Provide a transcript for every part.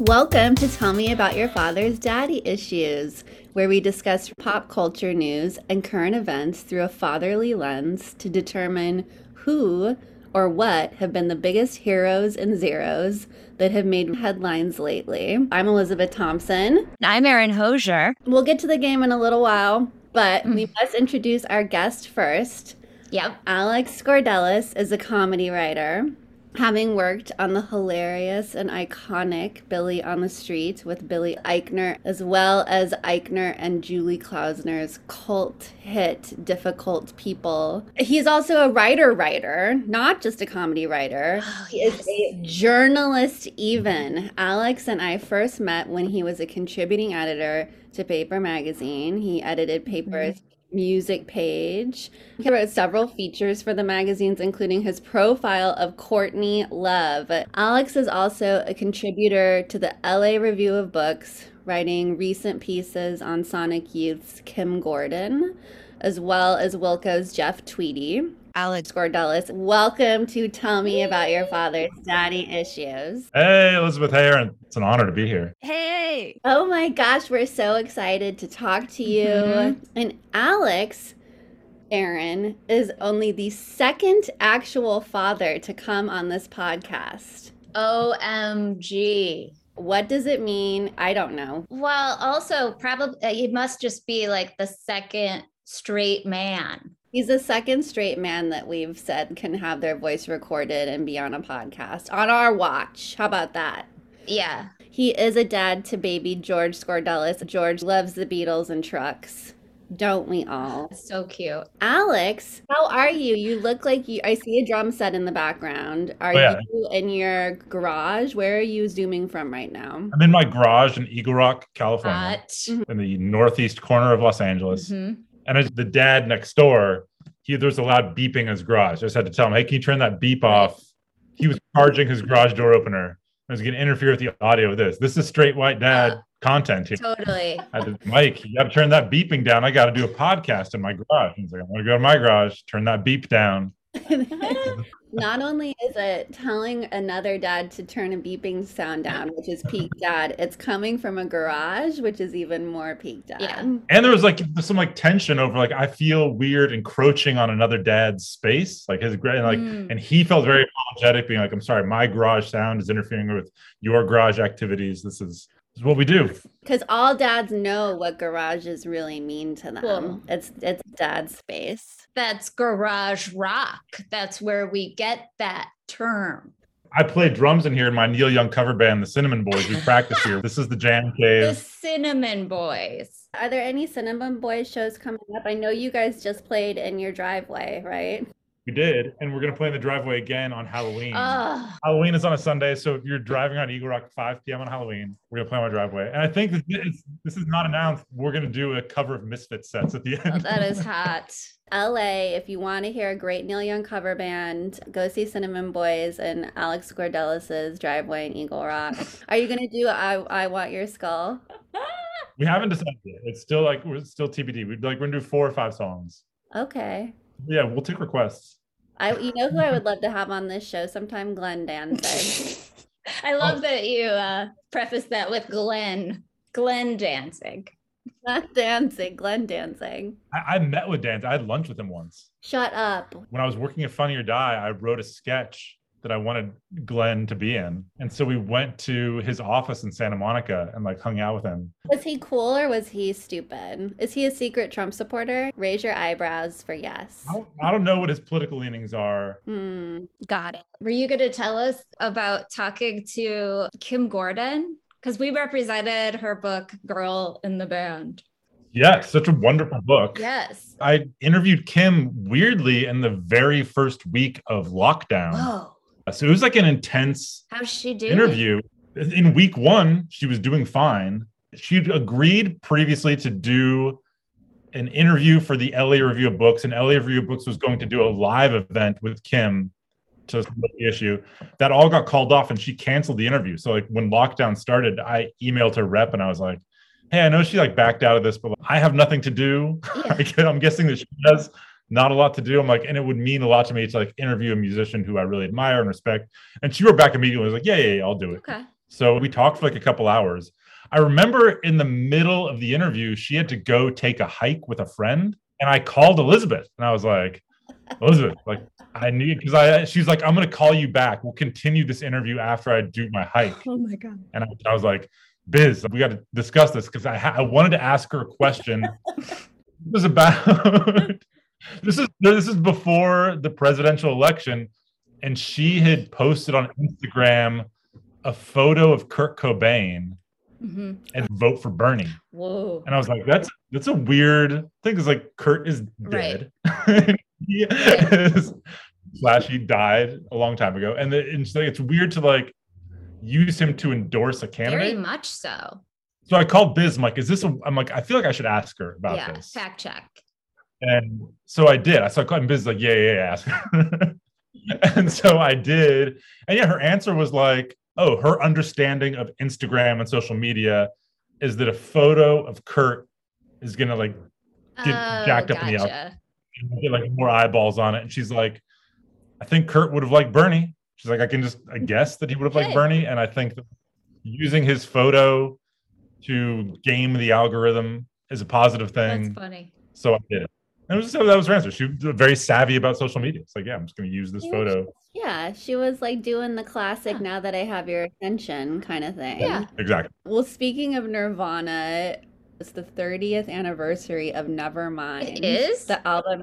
Welcome to Tell Me About Your Father's Daddy Issues, where we discuss pop culture news and current events through a fatherly lens to determine who or what have been the biggest heroes and zeros that have made headlines lately. I'm Elizabeth Thompson. I'm Erin Hosier. We'll get to the game in a little while, but we must introduce our guest first. Yep. Alex Scordelis is a comedy writer, having worked on the hilarious and iconic Billy on the Street with Billy Eichner, as well as Eichner and Julie Klausner's cult hit Difficult People. He's also a writer, not just a comedy writer. He is a journalist even. Alex and I first met when he was a contributing editor to Paper Magazine. He edited Paper's music page. He wrote several features for the magazines, including his profile of Courtney Love. Alex is also a contributor to the LA Review of Books, writing recent pieces on Sonic Youth's Kim Gordon, as well as Wilco's Jeff Tweedy. Alex Scordelis, welcome to Tell Me About Your Father's Daddy Issues. Hey, Elizabeth. Hey, Erin. It's an honor to be here. Hey. Oh my gosh, we're so excited to talk to you. And Alex, Erin, is only the second actual father to come on this podcast. OMG. What does it mean? I don't know. Well, also, probably he must just be like the second straight man. He's the second straight man that we've said can have their voice recorded and be on a podcast on our watch. How about that? Yeah. He is a dad to baby George Scordelis. George loves the Beatles and trucks. Don't we all? So cute. Alex, how are you? You look like you. I see a drum set in the background. Are you in your garage? Where are you zooming from right now? I'm in my garage in Eagle Rock, California, in the northeast corner of Los Angeles. And as the dad next door, there's a loud beeping in his garage. I just had to tell him, hey, can you turn that beep off? He was charging his garage door opener. I was going to interfere with the audio of this. This is straight white dad content here. Totally. I said, Mike, you got to turn that beeping down. I got to do a podcast in my garage. He's like, I'm going to go to my garage, turn that beep down. Not only is it telling another dad to turn a beeping sound down, which is peak dad, it's coming from a garage, which is even more peak dad. Yeah. And there was some tension over I feel weird encroaching on another dad's space, and he felt very apologetic, being like, I'm sorry, my garage sound is interfering with your garage activities. This is what we do. Because all dads know what garages really mean to them. Cool. It's dad's space. That's garage rock. That's where we get that term. I play drums in here in my Neil Young cover band, the Cinnamon Boys. We practice here. This is the jam cave. The Cinnamon Boys. Are there any Cinnamon Boys shows coming up? I know you guys just played in your driveway, right? We did, and we're going to play in the driveway again on Halloween. Halloween is on a Sunday, so if you're driving on Eagle Rock at 5 p.m. on Halloween, we're going to play on my driveway. And I think this is not announced. We're going to do a cover of Misfits sets at the end. That is hot. LA, if you want to hear a great Neil Young cover band, go see Cinnamon Boys and Alex Scordelis's driveway in Eagle Rock. Are you going to do I Want Your Skull? We haven't decided yet. It's still we're still TBD. We're going to do 4 or 5 songs. Okay. Yeah, we'll take requests. You know who I would love to have on this show sometime? Glenn Danzig. I love that you prefaced that with Glenn Danzig. Not Danzig, Glenn Danzig. I met with Danzig. I had lunch with him once. Shut up. When I was working at Funny or Die, I wrote a sketch that I wanted Glenn to be in. And so we went to his office in Santa Monica and hung out with him. Was he cool or was he stupid? Is he a secret Trump supporter? Raise your eyebrows for yes. I don't know what his political leanings are. Got it. Were you going to tell us about talking to Kim Gordon? Because we represented her book, Girl in the Band. Yes, such a wonderful book. Yes. I interviewed Kim weirdly in the very first week of lockdown. Whoa. So it was an intense How's she doing? interview. In week 1, she was doing fine. She'd agreed previously to do an interview for the LA Review of Books, and LA Review of Books was going to do a live event with Kim to submit the issue. That all got called off, and she canceled the interview. So when lockdown started, I emailed her rep, and I was like, hey, I know she backed out of this, but I have nothing to do. Yeah. I'm guessing that she has not a lot to do. I'm like, and it would mean a lot to me to like interview a musician who I really admire and respect. And she wrote back immediately, was like, yeah, I'll do it. Okay. So we talked for like a couple hours. I remember in the middle of the interview, she had to go take a hike with a friend. And I called Elizabeth and I was like, Elizabeth, like I need, because she's like, I'm going to call you back. We'll continue this interview after I do my hike. Oh my God. And I was like, Biz, we got to discuss this because I wanted to ask her a question. It was about, this is before the presidential election. And she had posted on Instagram a photo of Kurt Cobain and vote for Bernie. Whoa. And I was like, that's a weird thing because like Kurt is dead. Right. He died a long time ago. And it's weird to like use him to endorse a candidate. Very much so. So I called Biz. I'm like, I'm like, I feel like I should ask her about this. Fact check. And so I did. So I called Biz like, yeah, ask her. And so I did. And yeah, her answer was like, oh, her understanding of Instagram and social media is that a photo of Kurt is going to like get jacked up in the algorithm, get like more eyeballs on it. And she's like, I think Kurt would have liked Bernie. She's like, I guess that he would have liked Bernie. And I think that using his photo to game the algorithm is a positive thing. That's funny. So I did it. And that was her answer. She was very savvy about social media. It's like, yeah, I'm just going to use this photo. Yeah, she was like doing the classic now that I have your attention kind of thing. Yeah, exactly. Well, speaking of Nirvana, it's the 30th anniversary of Nevermind. It is? The album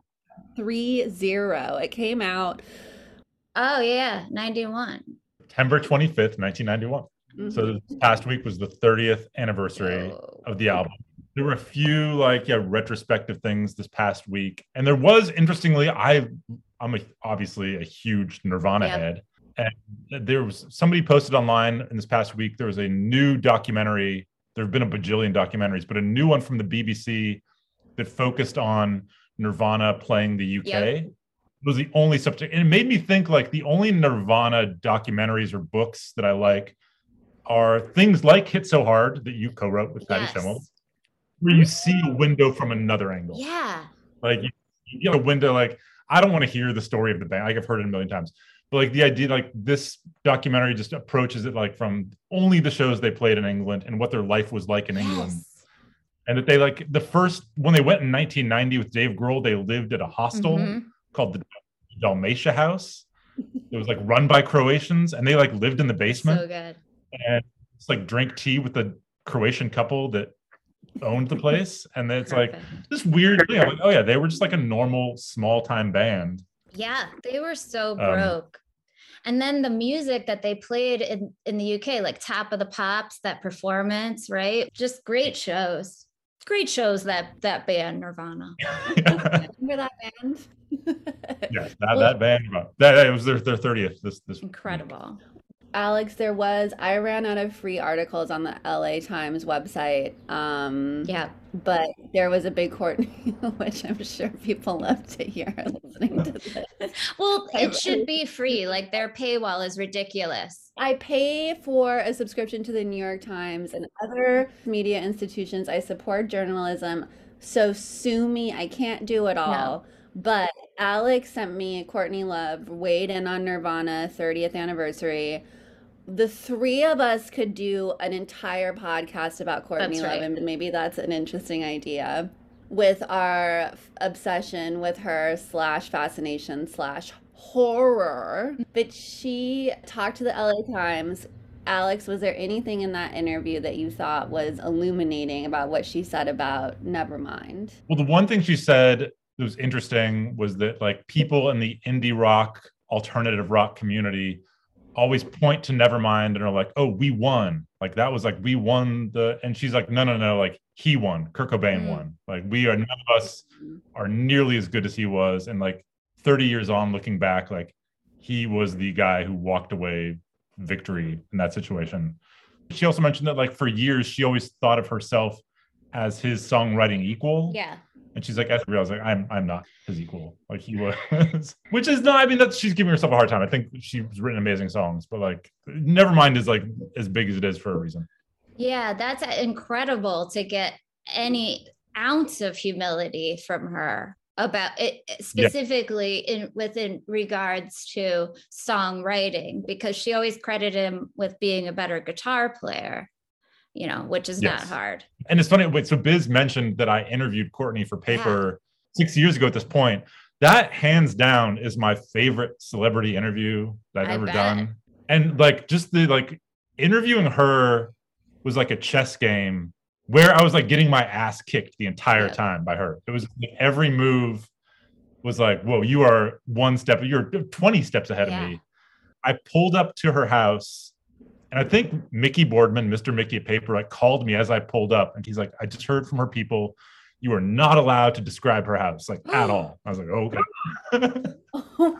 3-0. It came out. Oh, yeah, 91. September 25th, 1991. Mm-hmm. So this past week was the 30th anniversary of the album. There were a few retrospective things this past week. And there was, interestingly, I'm obviously a huge Nirvana head. And there was somebody posted online in this past week, there was a new documentary. There have been a bajillion documentaries, but a new one from the BBC that focused on Nirvana playing the UK. It was the only subject. And it made me think like the only Nirvana documentaries or books that I like are things like Hit So Hard that you co-wrote with Patty Schimmel, where you see a window from another angle. Yeah. Like you get a window, like, I don't want to hear the story of the band. Like I've heard it a million times. But like the idea, like this documentary just approaches it like from only the shows they played in England and what their life was like in England. And that they like when they went in 1990 with Dave Grohl, they lived at a hostel called the Dalmatia House. It was like run by Croatians and they like lived in the basement. So good. And it's like drink tea with the Croatian couple that owned the place. And then it's like this weird thing. Like, oh yeah, they were just like a normal small time band. Yeah, they were so broke. And then the music that they played in the UK, like Top of the Pops, that performance, right? Just great shows. Great shows, that band, Nirvana. Remember that band? Yes, that band. It was their 30th. This incredible. Week. Alex, I ran out of free articles on the LA Times website. But there was a big Courtney, which I'm sure people love to hear listening to this. Well, it should be free. Like their paywall is ridiculous. I pay for a subscription to the New York Times and other media institutions. I support journalism. So sue me. I can't do it all. No. But Alex sent me Courtney Love, weighed in on Nirvana 30th anniversary. The three of us could do an entire podcast about Courtney Love, and maybe that's an interesting idea with our obsession with her / fascination / horror. But she talked to the LA Times. Alex, was there anything in that interview that you thought was illuminating about what she said about Nevermind? Well, the one thing she said that was interesting was that like people in the indie rock, alternative rock community always point to Nevermind and are like, oh, we won. Like that was like, we won and she's like, no, like he won. Kurt Cobain won. Like none of us are nearly as good as he was. And like 30 years on looking back, like he was the guy who walked away victory in that situation. She also mentioned that like for years, she always thought of herself as his songwriting equal. Yeah. And she's like, I realized like I'm not his equal, like he was, which is not. I mean, she's giving herself a hard time. I think she's written amazing songs, but like, Nevermind is like as big as it is for a reason. Yeah, that's incredible to get any ounce of humility from her. about it specifically within regards to songwriting, because she always credited him with being a better guitar player, which is not hard. And it's funny. Wait, so Biz mentioned that I interviewed Courtney for Paper 6 years ago at this point. That hands down is my favorite celebrity interview that I've ever done. And like, just the like interviewing her was like a chess game where I was like getting my ass kicked the entire time by her. It was like, every move was like, whoa, you're 20 steps ahead of me. I pulled up to her house, and I think Mickey Boardman, Mr. Mickey at Paper, like called me as I pulled up, and he's like, I just heard from her people, you are not allowed to describe her house like at all. I was like, okay. Oh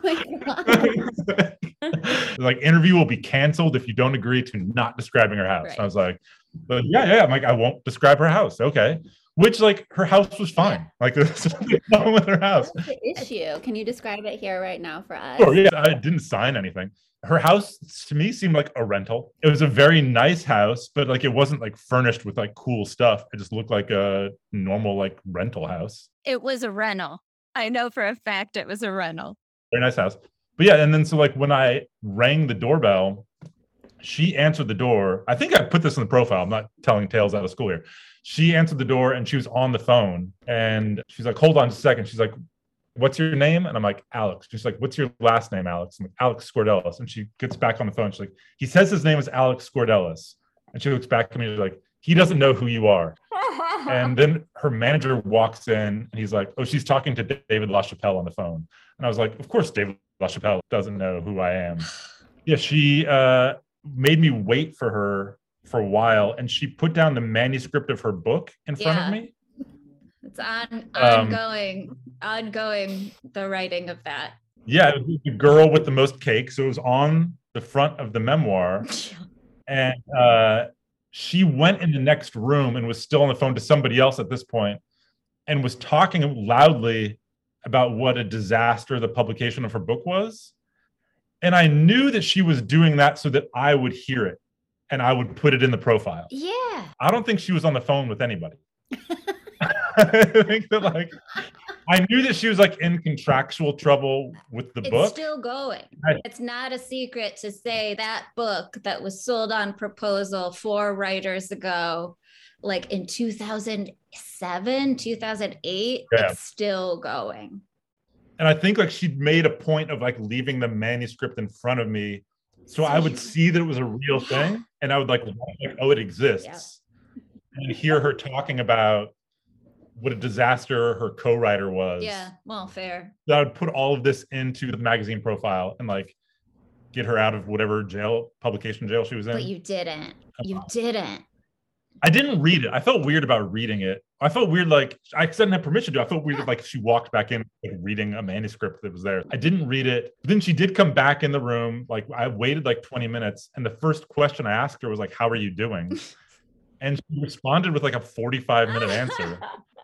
my God. Like, interview will be canceled if you don't agree to not describing her house. Right. I was like, yeah. I'm like, I won't describe her house. Okay. Which, like, her house was fine. Like, there's nothing wrong with her house. What's the issue? Can you describe it here right now for us? Sure, yeah. I didn't sign anything. Her house to me seemed like a rental. It was a very nice house, but like it wasn't like furnished with like cool stuff. It just looked like a normal like rental house. It was a rental. I know for a fact it was a rental. Very nice house. But yeah, and then so like when I rang the doorbell, she answered the door. I think I put this in the profile. I'm not telling tales out of school here. She answered the door and she was on the phone, and she's like, hold on just a second. She's like, what's your name? And I'm like, Alex. She's like, what's your last name, Alex? I'm like, Alex Scordelis. And she gets back on the phone. She's like, he says his name is Alex Scordelis. And she looks back at me like, he doesn't know who you are. And then her manager walks in and he's like, oh, she's talking to David LaChapelle on the phone. And I was like, of course, David LaChapelle doesn't know who I am. Yeah, she made me wait for her for a while. And she put down the manuscript of her book in front of me. It's ongoing, the writing of that. Yeah, it was the girl with the most cake. So it was on the front of the memoir. And she went in the next room and was still on the phone to somebody else at this point and was talking loudly about what a disaster the publication of her book was. And I knew that she was doing that so that I would hear it and I would put it in the profile. Yeah. I don't think she was on the phone with anybody. I think that like I knew that she was like in contractual trouble with the book. It's still going. It's not a secret to say that book that was sold on proposal 4 writers ago, like in 2007, 2008, it's still going. And I think like she'd made a point of like leaving the manuscript in front of me so I would see that it was a real thing, and I would like, oh, it exists. And hear her talking about what a disaster her co-writer was. Yeah, well, fair. That I would put all of this into the magazine profile and like get her out of whatever publication jail she was in. But you didn't. You didn't. I didn't read it. I felt weird about reading it. I felt weird, like I didn't have permission to. I felt weird, like she walked back in like, reading a manuscript that was there. I didn't read it. But then she did come back in the room. Like I waited like 20 minutes, and the first question I asked her was like, "How are you doing?" And she responded with like a 45-minute answer.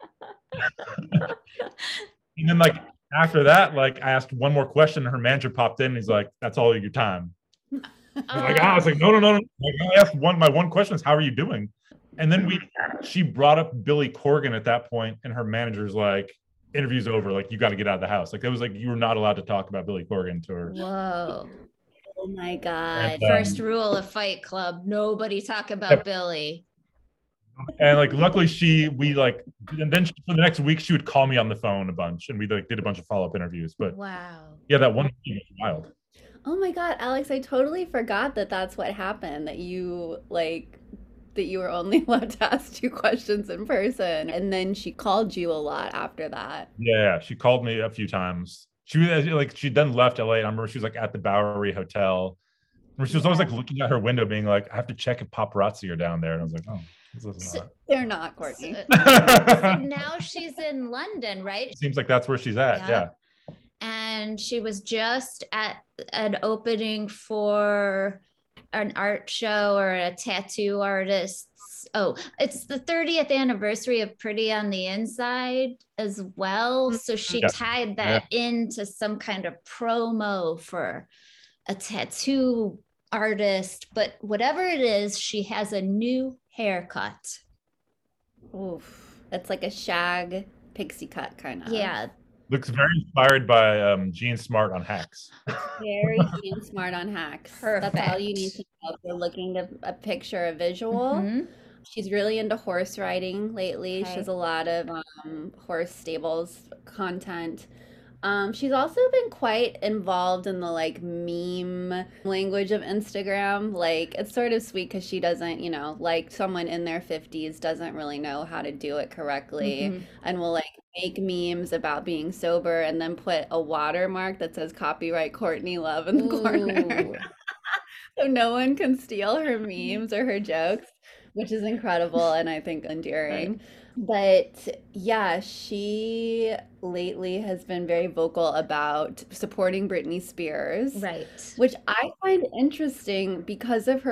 And then like after that, like I asked one more question, and her manager popped in and he's like, "That's all your time." I was like, no. Like, I asked my one question is, "How are you doing?" And then she brought up Billy Corgan at that point, and her manager's like, "Interview's over. Like, you got to get out of the house." Like, it was like you were not allowed to talk about Billy Corgan to her. Whoa. Oh my God. And, first rule of Fight Club, nobody talk about Billy. And like, luckily and then for the next week, she would call me on the phone a bunch, and we like did a bunch of follow-up interviews. But wow. Yeah, that one was wild. Oh my God, Alex, I totally forgot that that's what happened, that you were only allowed to ask 2 questions in person. And then she called you a lot after that. Yeah, she called me a few times. She then left LA, and I remember she was like at the Bowery Hotel. She was always like looking out her window being like, I have to check if paparazzi are down there. And I was like, oh, this is not. They're not, Courtney. So now she's in London, right? It seems like that's where she's at. Yeah. And she was just at an opening for an art show or a tattoo artist's. Oh, it's the 30th anniversary of Pretty on the Inside as well. So she tied that into some kind of promo for a tattoo artist. But whatever it is, she has a new haircut. Oof. That's like a shag pixie cut kind of. Yeah. Looks very inspired by Gene Smart on Hacks. Very Gene Smart on Hacks. That's all you need to know if you're looking to a picture, a visual. Mhm. She's really into horse riding lately. She Okay. has a lot of horse stables content. She's also been quite involved in the like meme language of Instagram. Like it's sort of sweet because she doesn't, like someone in their 50s doesn't really know how to do it correctly Mhm. and will like make memes about being sober and then put a watermark that says copyright Courtney Love in the corner. Ooh. So no one can steal her memes or her jokes, which is incredible and I think endearing. But yeah, she lately has been very vocal about supporting Britney Spears, Right. which I find interesting because of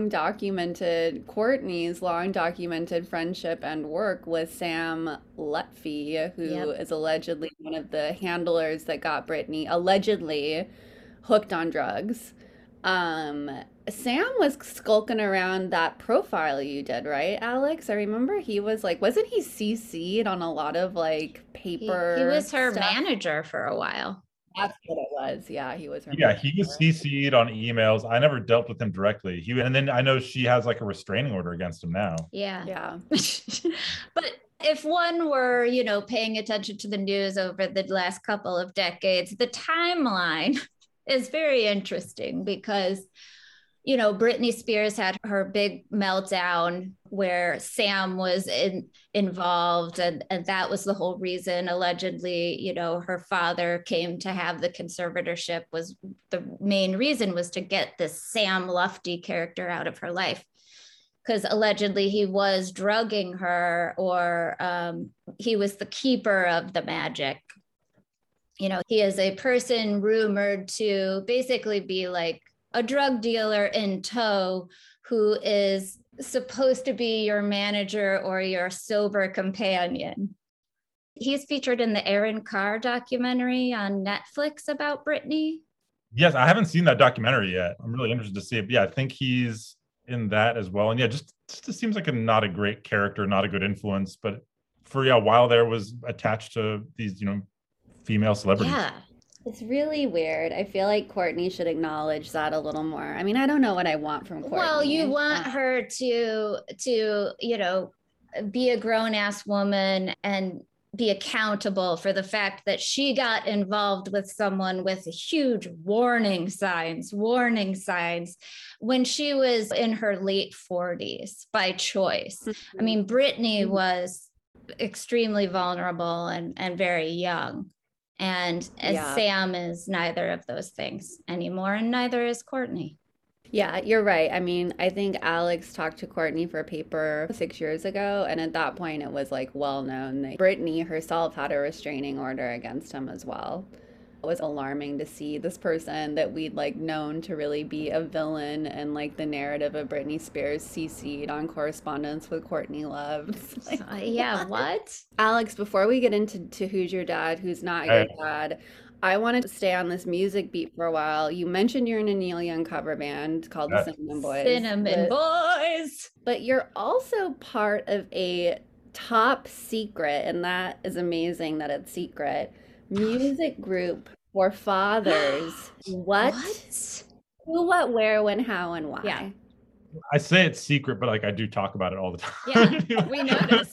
Courtney's long documented friendship and work with Sam Lutfi, who Yep. is allegedly one of the handlers that got Britney allegedly hooked on drugs. Um, Sam was skulking around that profile you did, right, Alex? I remember he was like, wasn't he CC'd on a lot of like He paper was her stuff? manager for a while. That's what it was. Yeah, he was her Yeah, he was manager. CC'd on emails. I never dealt with him directly. And then I know she has like a restraining order against him now. Yeah. Yeah. But if one were, paying attention to the news over the last couple of decades, the timeline is very interesting because, Britney Spears had her big meltdown where Sam was involved, and that was the whole reason. Allegedly, her father came to have the conservatorship. Was the main reason was to get this Sam Lutfi character out of her life, because allegedly he was drugging her, or he was the keeper of the magic. He is a person rumored to basically be like a drug dealer in tow who is supposed to be your manager or your sober companion. He's featured in the Aaron Carr documentary on Netflix about Britney. Yes, I haven't seen that documentary yet. I'm really interested to see it. But yeah, I think he's in that as well. And yeah, just seems like not a great character, not a good influence. But for a while there was attached to these, female celebrities. Yeah. It's really weird. I feel like Courtney should acknowledge that a little more. I mean, I don't know what I want from Courtney. Well, you want her to be a grown-ass woman and be accountable for the fact that she got involved with someone with huge warning signs when she was in her late 40s by choice. I mean, Britney was extremely vulnerable and very young. And Sam is neither of those things anymore, and neither is Courtney. Yeah, you're right. I mean, I think Alex talked to Courtney for a paper 6 years ago, and at that point it was like well known that Britney herself had a restraining order against him as well. It was alarming to see this person that we'd like known to really be a villain and like the narrative of Britney Spears CC'd on correspondence with Courtney Love. Like, what? Alex, before we get into who's your dad, who's not your dad, I wanted to stay on this music beat for a while. You mentioned you're in a Neil Young cover band called the Cinnamon Boys. Cinnamon Boys. But you're also part of a top secret, and that is amazing that it's secret, music group for fathers. What? Who, what, where, when, how, and why? Yeah. I say it's secret, but like I do talk about it all the Yeah, time. we noticed.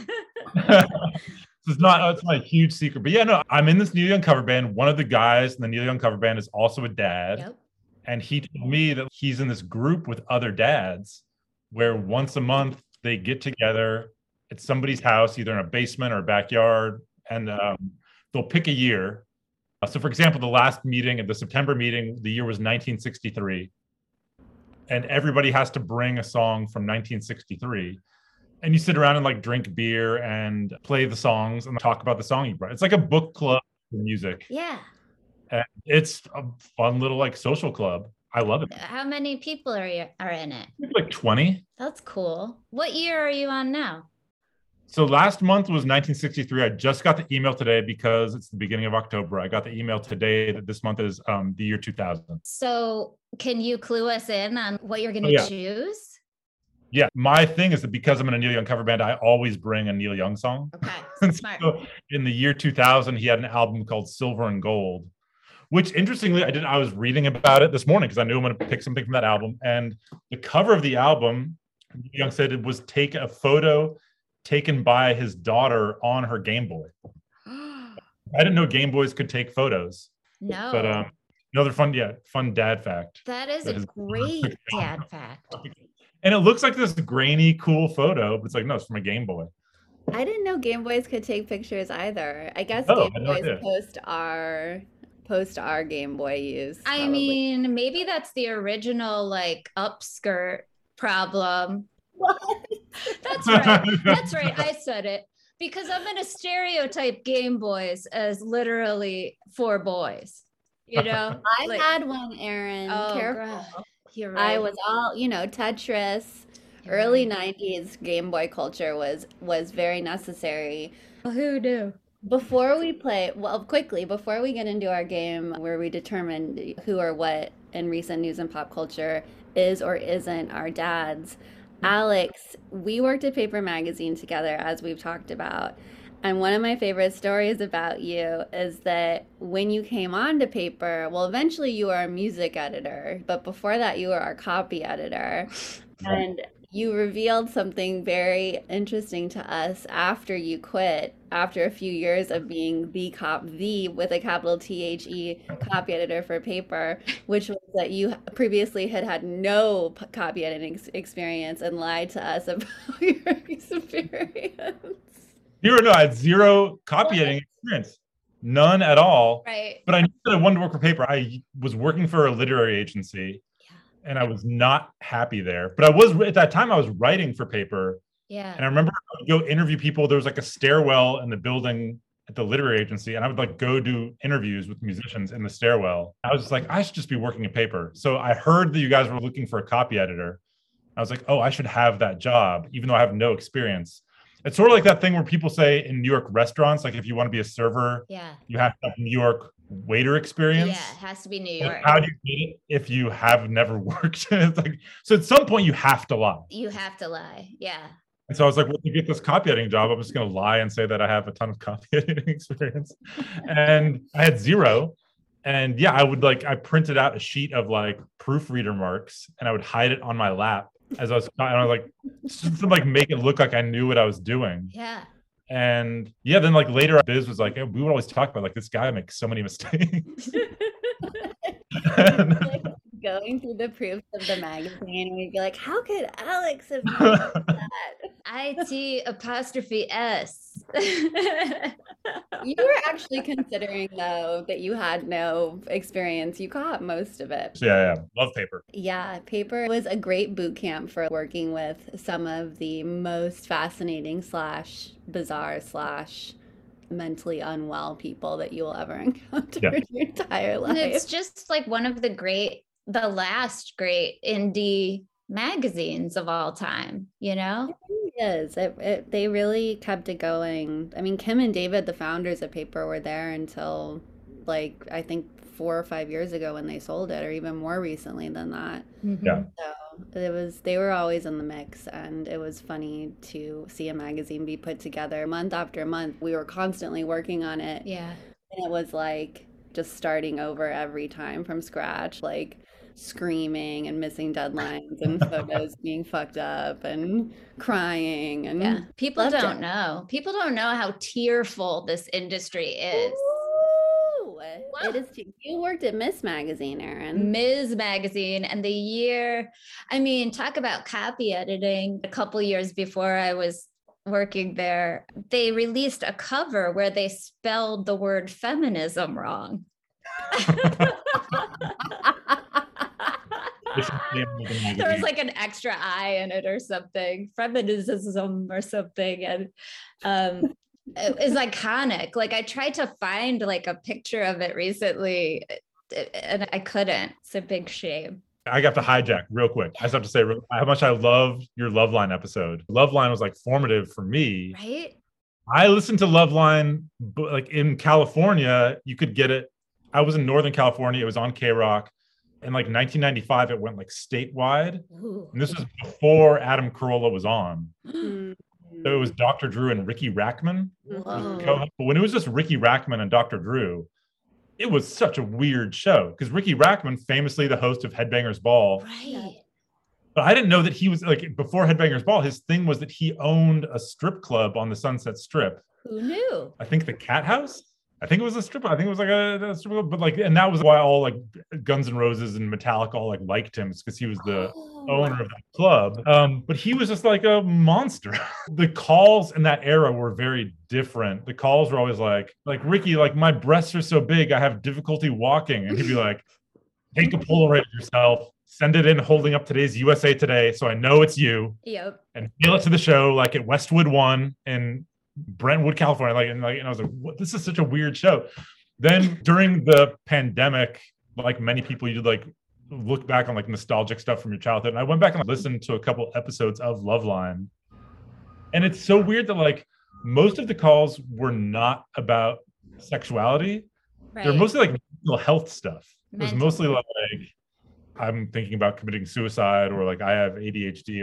It's not a huge secret, but yeah, no, I'm in this Neil Young cover band. One of the guys in the Neil Young cover band is also a dad. Yep. And he told me that he's in this group with other dads where once a month they get together at somebody's house, either in a basement or a backyard, and they'll pick a year. So for example, the last meeting, at the September meeting, the year was 1963. And everybody has to bring a song from 1963. And you sit around and like drink beer and play the songs and talk about the song you brought. It's like a book club for music. Yeah. And it's a fun little like social club. I love it. How many people are in it? Like 20. That's cool. What year are you on now? So last month was 1963. I just got the email today because it's the beginning of October. I got the email today that this month is the year 2000. So can you clue us in on what you're going to choose? Yeah, my thing is that because I'm in a Neil Young cover band, I always bring a Neil Young song. Okay, smart. So in the year 2000, he had an album called Silver and Gold, which interestingly, I was reading about it this morning because I knew I'm going to pick something from that album. And the cover of the album, Neil Young said it was a photo taken by his daughter on her Game Boy. I didn't know Game Boys could take photos. No. But another fun dad fact. That is a great dad fact. And it looks like this grainy, cool photo, but it's like, no, it's from a Game Boy. I didn't know Game Boys could take pictures either. I guess Oh, Game Boys post our Game Boy use. I probably. mean, maybe that's the original like upskirt problem. What? That's right. That's right. I said it because I'm going to stereotype Game Boys as literally for boys. You know, I had one, Aaron. Oh, Careful. God. You're right. I was all, Tetris. Early 90s Game Boy culture was very necessary. Who knew? Before we get into our game where we determine who or what in recent news and pop culture is or isn't our dads, Alex, we worked at Paper Magazine together, as we've talked about. And one of my favorite stories about you is that when you came on to Paper, well, eventually you were our music editor, but before that you were our copy editor. And you revealed something very interesting to us after you quit, after a few years of being the with a capital THE copy editor for Paper, which was that you previously had no copy editing experience and lied to us about your experience. I had zero copy editing experience. None at all. Right. But I knew that I wanted to work for Paper. I was working for a literary agency. And I was not happy there. But at that time, I was writing for Paper. Yeah. And I remember I would go interview people. There was like a stairwell in the building at the literary agency. And I would like go do interviews with musicians in the stairwell. I was just like, I should just be working at Paper. So I heard that you guys were looking for a copy editor. I was like, oh, I should have that job, even though I have no experience. It's sort of like that thing where people say in New York restaurants, like if you want to be a server, you have to have New York waiter experience. Yeah, it has to be New York. How do you get it if you have never worked? So at some point you have to lie. You have to lie. Yeah. And so I was like, well, to get this copy editing job, I'm just going to lie and say that I have a ton of copy editing experience. And I had zero. And yeah, I printed out a sheet of like proofreader marks and I would hide it on my lap as I was like, just to like make it look like I knew what I was doing. Yeah. And yeah, then like later Biz was like, hey, we would always talk about like this guy makes so many mistakes. Like, going through the proofs of the magazine, we'd be like, how could Alex have done that? IT''S. You were actually considering, though, that you had no experience. You caught most of it. Yeah. Love Paper. Yeah, Paper was a great boot camp for working with some of the most fascinating / bizarre / mentally unwell people that you will ever encounter in your entire life. And it's just like one of the last great indie magazines of all time, you know? It is. They really kept it going. I mean, Kim and David, the founders of Paper, were there until like I think 4 or 5 years ago when they sold it, or even more recently than that. Yeah. So they were always in the mix, and it was funny to see a magazine be put together month after month. We were constantly working on it. Yeah. And it was like just starting over every time from scratch, like screaming and missing deadlines and photos being fucked up and crying. And people don't know how tearful this industry is. Ooh, it is. You worked at Miss Magazine, Aaron. Ms. Magazine, and talk about copy editing. A couple years before I was working there, they released a cover where they spelled the word feminism wrong. There was like an extra I in it or something, feminism or something, and it was iconic. Like I tried to find like a picture of it recently and I couldn't. It's a big shame. I got to hijack real quick. I just have to say how much I love your Loveline episode. Loveline was like formative for me. Right? I listened to Loveline, like in California, you could get it. I was in Northern California. It was on K-Rock. In like 1995, it went like statewide. Ooh. And this was before Adam Carolla was on. Mm. So it was Dr. Drew and Ricky Rackman. Whoa. But when it was just Ricky Rackman and Dr. Drew, it was such a weird show because Ricky Rackman, famously the host of Headbangers Ball. Right. But I didn't know that he was like, before Headbangers Ball, his thing was that he owned a strip club on the Sunset Strip. Who knew? I think the Cat House. I think it was a strip. I think it was like a strip club, but like, and that was why all like Guns N' Roses and Metallica all like liked him, because he was the owner of that club. But he was just like a monster. The calls in that era were very different. The calls were always like Ricky, like my breasts are so big, I have difficulty walking, and he'd be like, take a Polaroid of yourself, send it in holding up today's USA Today, so I know it's you. Yep. And mail it to the show like at Westwood One in Brentwood, California. And I was like, what? This is such a weird show. Then during the pandemic, like many people, you did like look back on like nostalgic stuff from your childhood. And I went back and listened to a couple episodes of Loveline. And it's so weird that like most of the calls were not about sexuality. Right. They're mostly like mental health stuff. It was Mental. mostly like, I'm thinking about committing suicide, or like I have ADHD.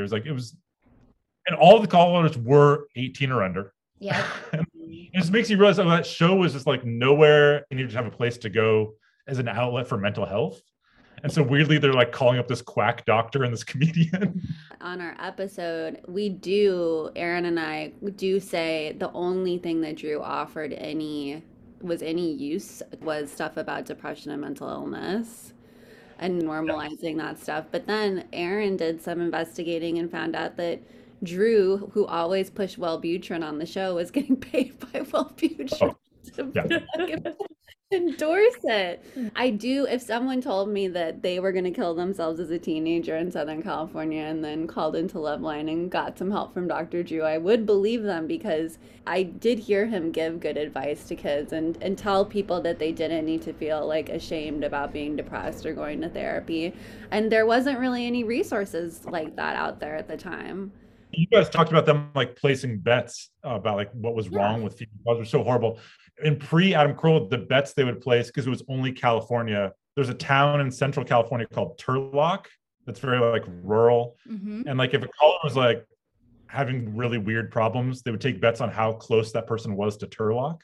And all the callers were 18 or under. Yeah. It just makes you realize that show was just like nowhere, and you just have a place to go as an outlet for mental health. And so weirdly, they're like calling up this quack doctor and this comedian. On our episode, Aaron and I do say the only thing that Drew offered any use was stuff about depression and mental illness and normalizing that stuff. But then Aaron did some investigating and found out that Drew, who always pushed Wellbutrin on the show, was getting paid by Wellbutrin to endorse it. If someone told me that they were going to kill themselves as a teenager in Southern California and then called into Loveline and got some help from Dr. Drew, I would believe them, because I did hear him give good advice to kids and tell people that they didn't need to feel like ashamed about being depressed or going to therapy. And there wasn't really any resources like that out there at the time. You guys talked about them like placing bets about like what was wrong with female cause were so horrible. In pre-Adam Carolla, the bets they would place, because it was only California, there's a town in Central California called Turlock that's very like rural. Mm-hmm. And like if a caller was like having really weird problems, they would take bets on how close that person was to Turlock.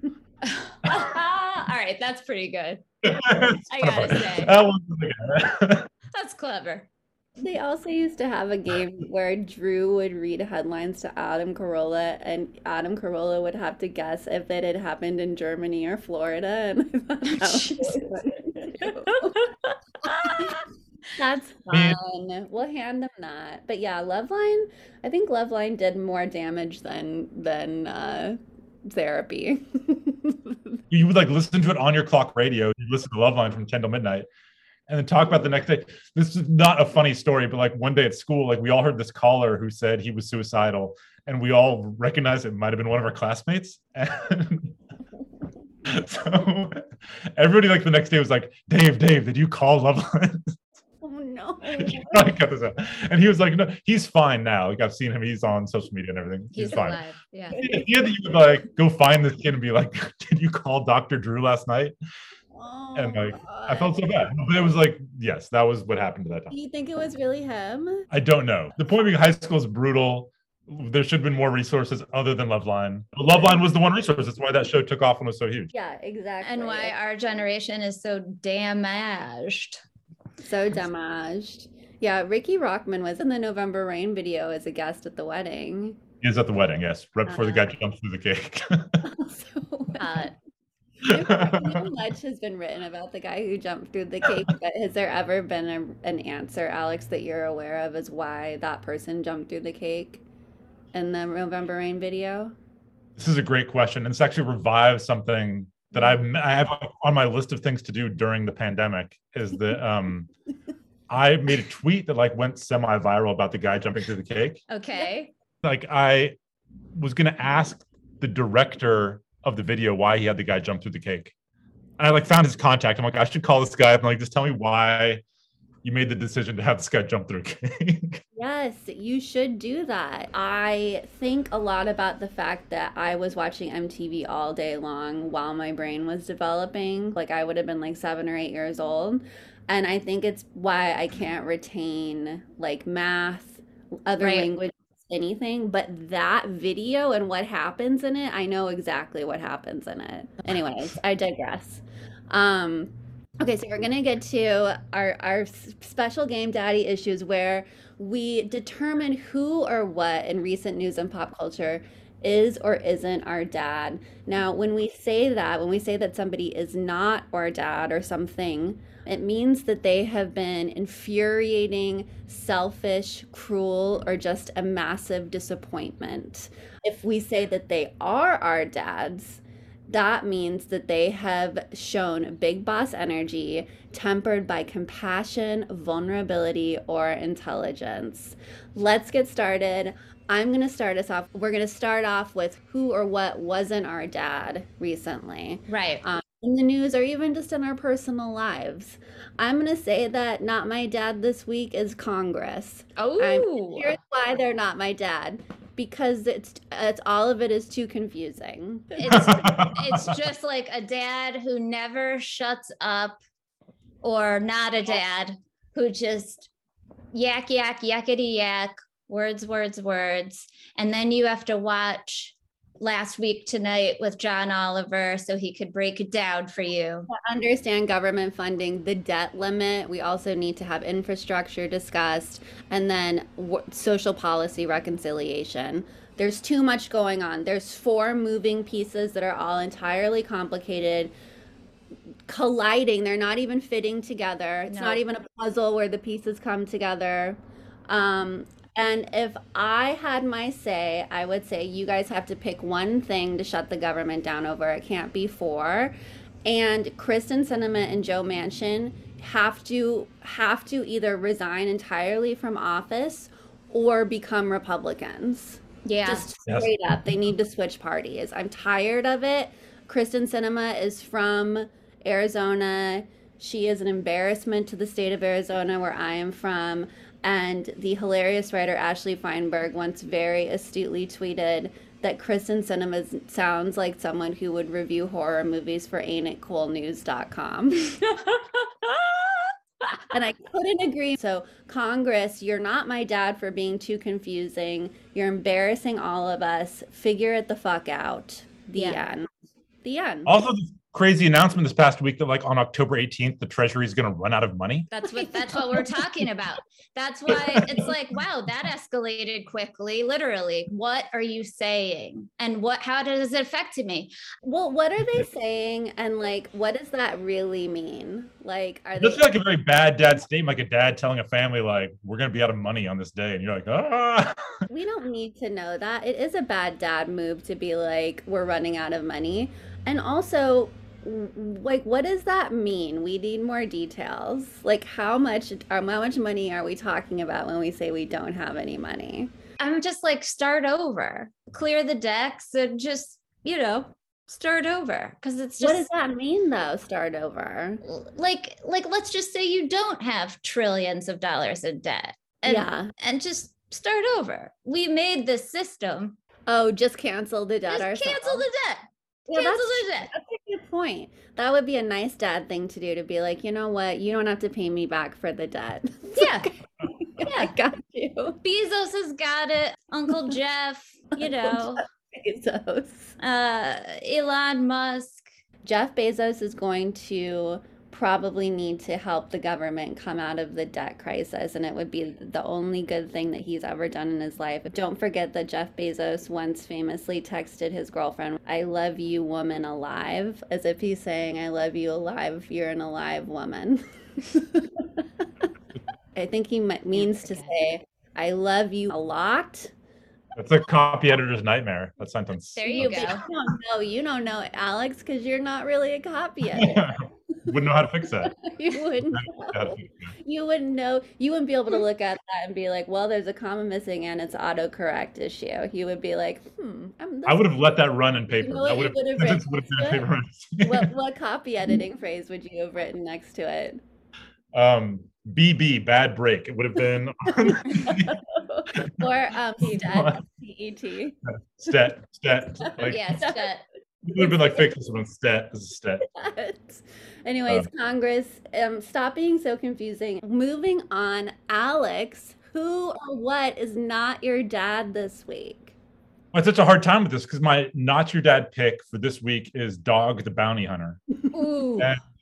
All right, that's pretty good. I gotta say. That's clever. They also used to have a game where Drew would read headlines to Adam Carolla, and Adam Carolla would have to guess if it had happened in Germany or Florida. And I thought that was That's fun. We'll hand them that. But yeah, Loveline, I think Loveline did more damage than therapy. You would like listen to it on your clock radio. You listen to Loveline from 10 till midnight. And then talk about the next day. This is not a funny story, but like one day at school, like we all heard this caller who said he was suicidal, and we all recognized it might have been one of our classmates. And so everybody like the next day was like, Dave, did you call Loveline? Oh no. Cut this out. And he was like, no, he's fine now. Like I've seen him, he's on social media and everything. He's fine. alive. Yeah. The idea that you would like go find this kid and be like, did you call Dr. Drew last night? Oh, And like God. I felt so bad. But it was like, yes, that was what happened to that time. Do you think it was really him? I don't know. The point being, high school is brutal. There should have been more resources other than Loveline. But Loveline was the one resource. That's why that show took off and was so huge. Yeah, exactly. And why our generation is so damaged. So damaged. Yeah, Ricky Rockman was in the November Rain video as a guest at the wedding. He was at the wedding, yes, right before the guy jumped through the cake. So I know much has been written about the guy who jumped through the cake, but has there ever been an answer, Alex, that you're aware of as why that person jumped through the cake in the November Rain video? This is a great question. And it's actually revived something that I have on my list of things to do during the pandemic, is that I made a tweet that like went semi-viral about the guy jumping through the cake. Okay. Like I was going to ask the director of the video why he had the guy jump through the cake. And I like found his contact. I'm like, I should call this guy up and like just tell me why you made the decision to have this guy jump through a cake. Yes, you should do that. I think a lot about the fact that I was watching MTV all day long while my brain was developing. Like I would have been like 7 or 8 years old. And I think it's why I can't retain like math, other Right. languages, anything. But that video and what happens in it, I know exactly what happens in it. Anyways, I digress. Um, okay, so we're gonna get to our special game daddy issues where we determine who or what in recent news and pop culture is or isn't our dad. Now, when we say that somebody is not our dad or something, it means that they have been infuriating, selfish, cruel, or just a massive disappointment. If we say that they are our dads, that means that they have shown big boss energy tempered by compassion, vulnerability, or intelligence. Let's get started. I'm going to start us off. We're going to start off with who or what wasn't our dad recently. Right. In the news or even just in our personal lives. I'm going to say that not my dad this week is Congress. Oh, Here's why they're not my dad. Because it's all of it is too confusing. it's just like a dad who never shuts up, or not a dad who just yak yakety yak, words, and then you have to watch Last Week Tonight with John Oliver so he could break it down for you. To understand government funding, the debt limit, we also need to have infrastructure discussed, and then social policy reconciliation. There's too much going on. There's 4 moving pieces that are all entirely complicated, colliding. They're not even fitting together. It's not even a puzzle where the pieces come together. And if I had my say, I would say you guys have to pick one thing to shut the government down over. It can't be 4. And Kristen Sinema and Joe Manchin have to either resign entirely from office or become Republicans. Yeah. Just straight up. They need to switch parties. I'm tired of it. Kristen Sinema is from Arizona. She is an embarrassment to the state of Arizona, where I am from. And the hilarious writer Ashley Feinberg once very astutely tweeted that Kristen Sinema sounds like someone who would review horror movies for AintItCoolNews.com. And I couldn't agree. So, Congress, you're not my dad for being too confusing. You're embarrassing all of us. Figure it the fuck out. The end. The end. Also, the crazy announcement this past week that like on October 18th, the Treasury is going to run out of money. That's what we're talking about. That's why it's like, wow, that escalated quickly. Literally, what are you saying? And how does it affect me? Well, what are they saying? And like, what does that really mean? Like, are This they is like a very bad dad statement, like a dad telling a family, like, we're going to be out of money on this day. And you're like, ah. We don't need to know that. It is a bad dad move to be like, we're running out of money. And also, like, what does that mean? We need more details. Like, how much money are we talking about when we say we don't have any money? I'm just like, start over, clear the decks, and just, start over. Because it's just, what does that mean, though? Start over. Like, let's just say you don't have trillions of dollars in debt, and just start over. We made this system. Oh, just cancel the debt. Just cancel the debt. Yeah, Cancel the debt. That's a good point. That would be a nice dad thing to do, to be like, you know what? You don't have to pay me back for the debt. Yeah. I got you. Bezos has got it. Uncle Jeff, Bezos. Elon Musk. Jeff Bezos is going to probably need to help the government come out of the debt crisis, and it would be the only good thing that he's ever done in his life. Don't forget that Jeff Bezos once famously texted his girlfriend, "I love you, woman alive," as if he's saying, "I love you alive, you're an alive woman." I think he means to say, "I love you a lot." That's a copy editor's nightmare, that sentence. There you go. You don't know, Alex, because you're not really a copy editor. Wouldn't know how to fix that. You wouldn't know. You wouldn't know. You wouldn't be able to look at that and be like, well, there's a comma missing and it's autocorrect issue. You would be like, I would have let that run in paper. You know what you would have written? Paper. What copy editing phrase would you have written next to it? BB, bad break. It would have been Or Stet, C-E-T. Stet. Like, Yeah, Stet. it would have been like fake this one. Stet. This is Stet. Anyways, Congress, stop being so confusing. Moving on, Alex, who or what is not your dad this week? I had such a hard time with this because my not your dad pick for this week is Dog the Bounty Hunter. Ooh.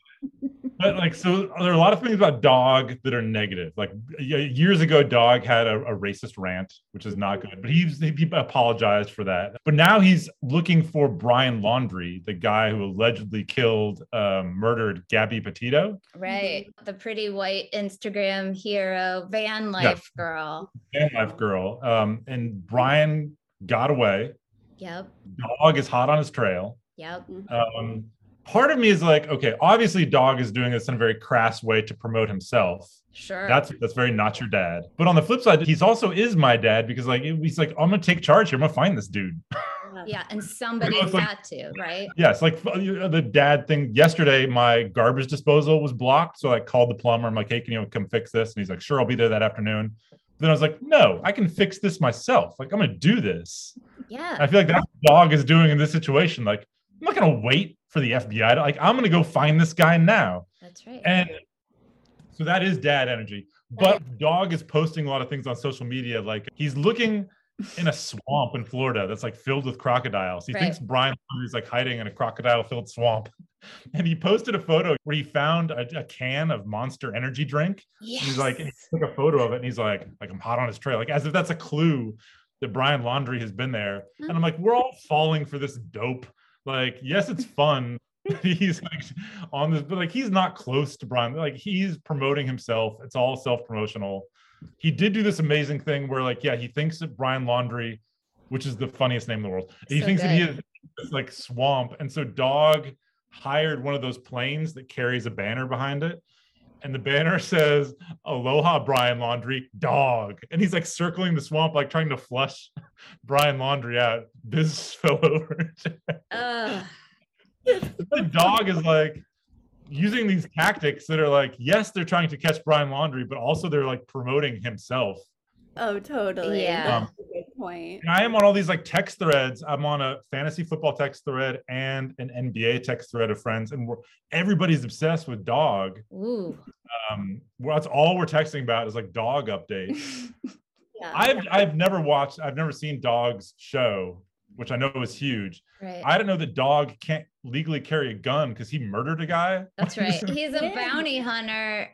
But like, so there are a lot of things about Dog that are negative. Like years ago, Dog had a racist rant, which is not good, but he apologized for that. But now he's looking for Brian Laundrie, the guy who allegedly murdered Gabby Petito. Right. The pretty white Instagram hero, van life girl. Van life girl. And Brian got away. Yep. Dog is hot on his trail. Yep. Part of me is like, okay, obviously Dog is doing this in a very crass way to promote himself. Sure. That's very not your dad. But on the flip side, he's also is my dad because like he's like, I'm gonna take charge here. I'm gonna find this dude. Yeah, and somebody's got to, right? Yeah, it's like the dad thing. Yesterday, my garbage disposal was blocked, so I called the plumber. I'm like, hey, can you come fix this? And he's like, sure, I'll be there that afternoon. Then I was like, no, I can fix this myself. Like, I'm gonna do this. Yeah. I feel like that's what Dog is doing in this situation. Like, I'm not gonna wait for the FBI to I'm gonna go find this guy now. That's right. And so that is dad energy. But Dog is posting a lot of things on social media. Like he's looking in a swamp in Florida that's like filled with crocodiles. He thinks Brian is like hiding in a crocodile-filled swamp. And he posted a photo where he found a can of Monster Energy drink. Yes. And he's like, and he took a photo of it and he's like I'm hot on his trail. Like as if that's a clue that Brian Laundrie has been there. And I'm like, we're all falling for this dope. Like, yes, it's fun. He's like on this, but like he's not close to Brian. Like he's promoting himself. It's all self-promotional. He did do this amazing thing where like, yeah, he thinks that Brian Laundrie, which is the funniest name in the world, he thinks that he is this like swamp. And so Dog hired one of those planes that carries a banner behind it. And the banner says, "Aloha, Brian Laundrie, Dog." And he's like circling the swamp, like trying to flush Brian Laundrie out. This fell over. The Dog is like using these tactics that are like, yes, they're trying to catch Brian Laundrie, but also they're like promoting himself. Oh, totally. Yeah. That's a good point. And I am on all these like text threads. I'm on a fantasy football text thread and an NBA text thread of friends, and everybody's obsessed with Dog. Ooh. That's all we're texting about is like Dog updates. Yeah. I've never seen Dog's show, which I know is huge. Right. I didn't know that Dog can't legally carry a gun because he murdered a guy. That's right. He's a bounty hunter.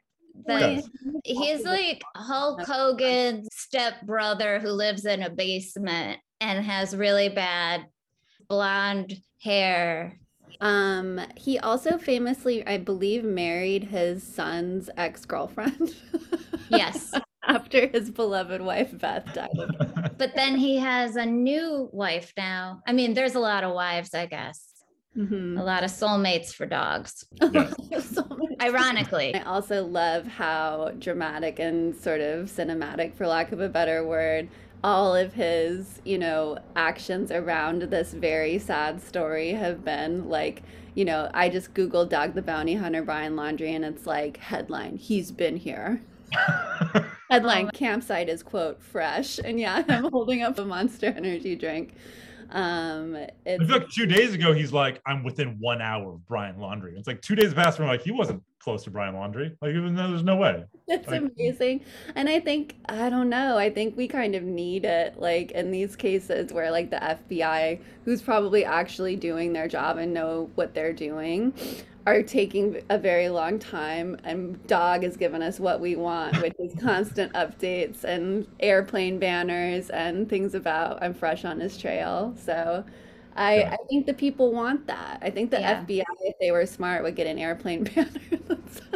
He's like Hulk Hogan's stepbrother who lives in a basement and has really bad blonde hair. He also famously, I believe, married his son's ex-girlfriend. Yes. After his beloved wife Beth died of him. But then he has a new wife now. I mean, there's a lot of wives, I guess. Mm-hmm. A lot of soulmates for dogs. Yes. Ironically. I also love how dramatic and sort of cinematic, for lack of a better word, all of his, actions around this very sad story have been. Like, I just Googled Dog the Bounty Hunter, Brian Laundrie, and it's like, headline, he's been here. Headline, campsite is, quote, fresh. And yeah, I'm holding up a Monster Energy drink. I feel like 2 days ago, he's like, I'm within 1 hour of Brian Laundrie. It's like 2 days past where like, he wasn't close to Brian Laundrie. Like, there's no way. It's like, amazing. And I think we kind of need it, like in these cases where like the FBI, who's probably actually doing their job and know what they're doing, are taking a very long time, and Dog has given us what we want, which is constant updates and airplane banners and things about I'm fresh on his trail. So I think the people want that. I think the FBI, if they were smart, would get an airplane banner.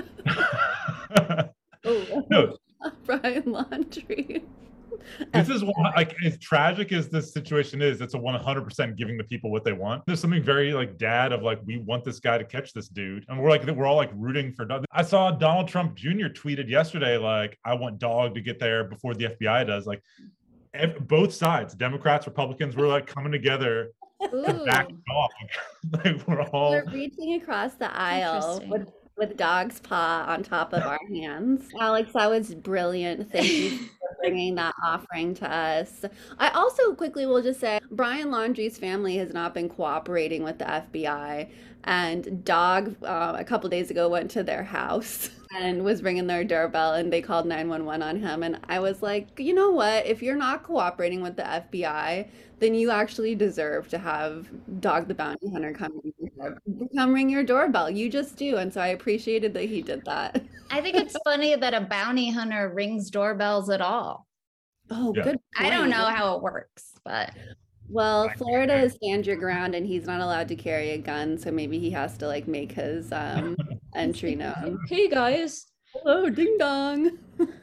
No. Brian Laundrie. This is like, as tragic as this situation is, it's a 100% giving the people what they want. There's something very like dad of like, we want this guy to catch this dude, and we're all like rooting for Dog. I saw Donald Trump Jr. tweeted yesterday like, I want Dog to get there before the FBI does. Like both sides, Democrats, Republicans, were like coming together to back Dog. Like we're reaching across the aisle. with dog's paw on top of our hands. Alex, that was brilliant. Thank you for bringing that offering to us. I also quickly will just say Brian Laundrie's family has not been cooperating with the FBI, and Dog a couple days ago went to their house and was ringing their doorbell, and they called 911 on him. And I was like, you know what? If you're not cooperating with the FBI, then you actually deserve to have Dog the Bounty Hunter come ring your doorbell. You just do. And so I appreciated that he did that. I think it's funny that a bounty hunter rings doorbells at all. Oh, Yeah. good I don't point. know how it works, but Well, Florida is stand your ground and he's not allowed to carry a gun, so maybe he has to like make his entry known. hey guys. Hello, ding dong.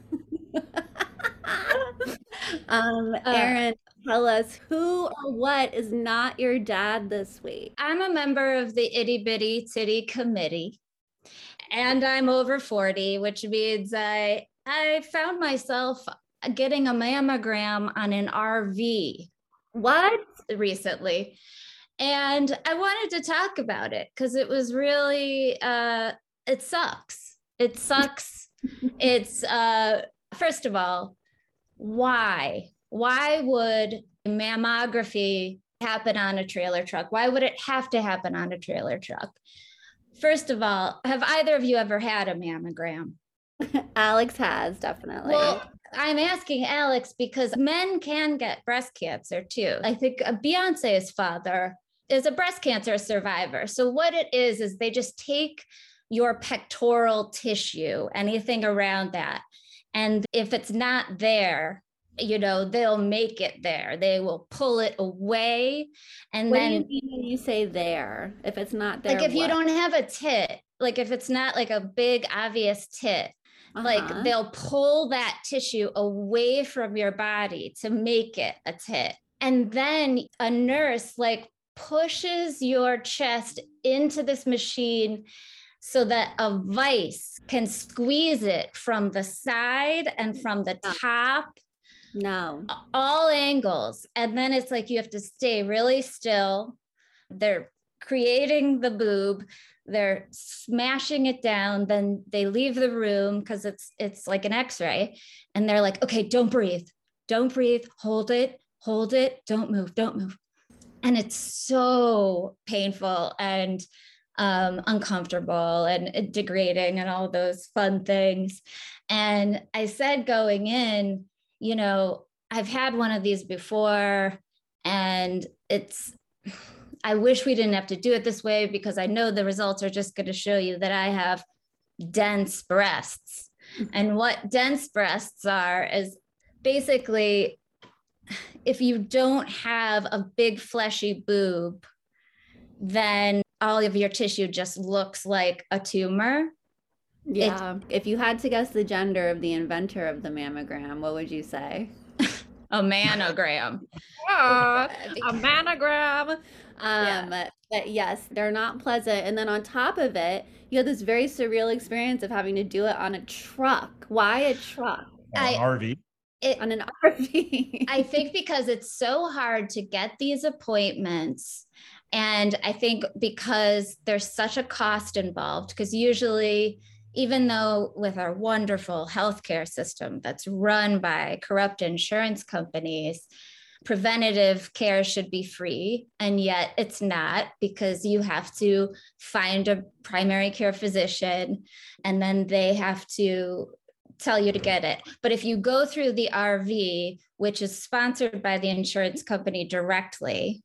Erin, tell us who or what is not your dad this week? I'm a member of the Itty Bitty Titty Committee, and I'm over 40, which means I found myself getting a mammogram on an RV What? recently. And I wanted to talk about it because it was really, it sucks. It sucks. It's, first of all, why? Why would mammography happen on a trailer truck? Why would it have to happen on a trailer truck? First of all, have either of you ever had a mammogram? Alex has, definitely. Well, I'm asking Alex because men can get breast cancer too. I think Beyonce's father is a breast cancer survivor. So what it is they just take your pectoral tissue, anything around that. And if it's not there, they'll make it there. They will pull it away. And What then do you mean when you say there? If it's not there, like if you what? don't have a tit, like if it's not like a big obvious tit, like Uh-huh. they'll pull that tissue away from your body to make it a tit. And then a nurse like pushes your chest into this machine so that a vice can squeeze it from the side and from the top, No. all angles. And then it's like you have to stay really still. They're creating the boob, they're smashing it down, then they leave the room because it's like an x-ray, and they're like, okay, don't breathe, hold it, don't move. And it's so painful and uncomfortable and degrading and all those fun things. And I said going in, I've had one of these before, and I wish we didn't have to do it this way because I know the results are just going to show you that I have dense breasts. And what dense breasts are is basically if you don't have a big fleshy boob, then all of your tissue just looks like a tumor. Yeah. If you had to guess the gender of the inventor of the mammogram, what would you say? A manogram. A mammogram. Yeah. But yes, they're not pleasant. And then on top of it, you have this very surreal experience of having to do it on a truck. Why a truck? On an RV. On an RV. I think because it's so hard to get these appointments. And I think because there's such a cost involved, because usually, even though with our wonderful healthcare system that's run by corrupt insurance companies, preventative care should be free, and yet it's not, because you have to find a primary care physician and then they have to tell you to get it. But if you go through the RV, which is sponsored by the insurance company directly,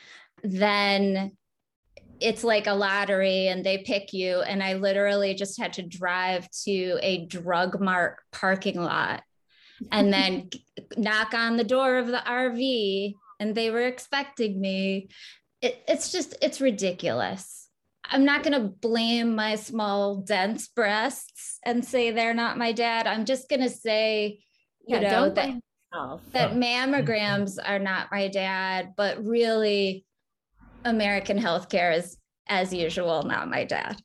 then it's like a lottery and they pick you. And I literally just had to drive to a Drug Mart parking lot and then knock on the door of the RV, and they were expecting me. It's ridiculous. I'm not going to blame my small, dense breasts and say they're not my dad. I'm just going to say, that mammograms are not my dad, but really American healthcare is, as usual, not my dad.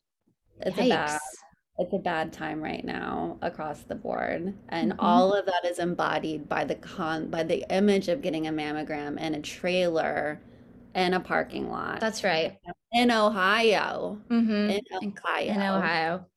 It's a bad time right now across the board, and all of that is embodied by the image of getting a mammogram in a trailer in a parking lot. That's right. In Ohio. Mm-hmm. In Ohio. In Ohio.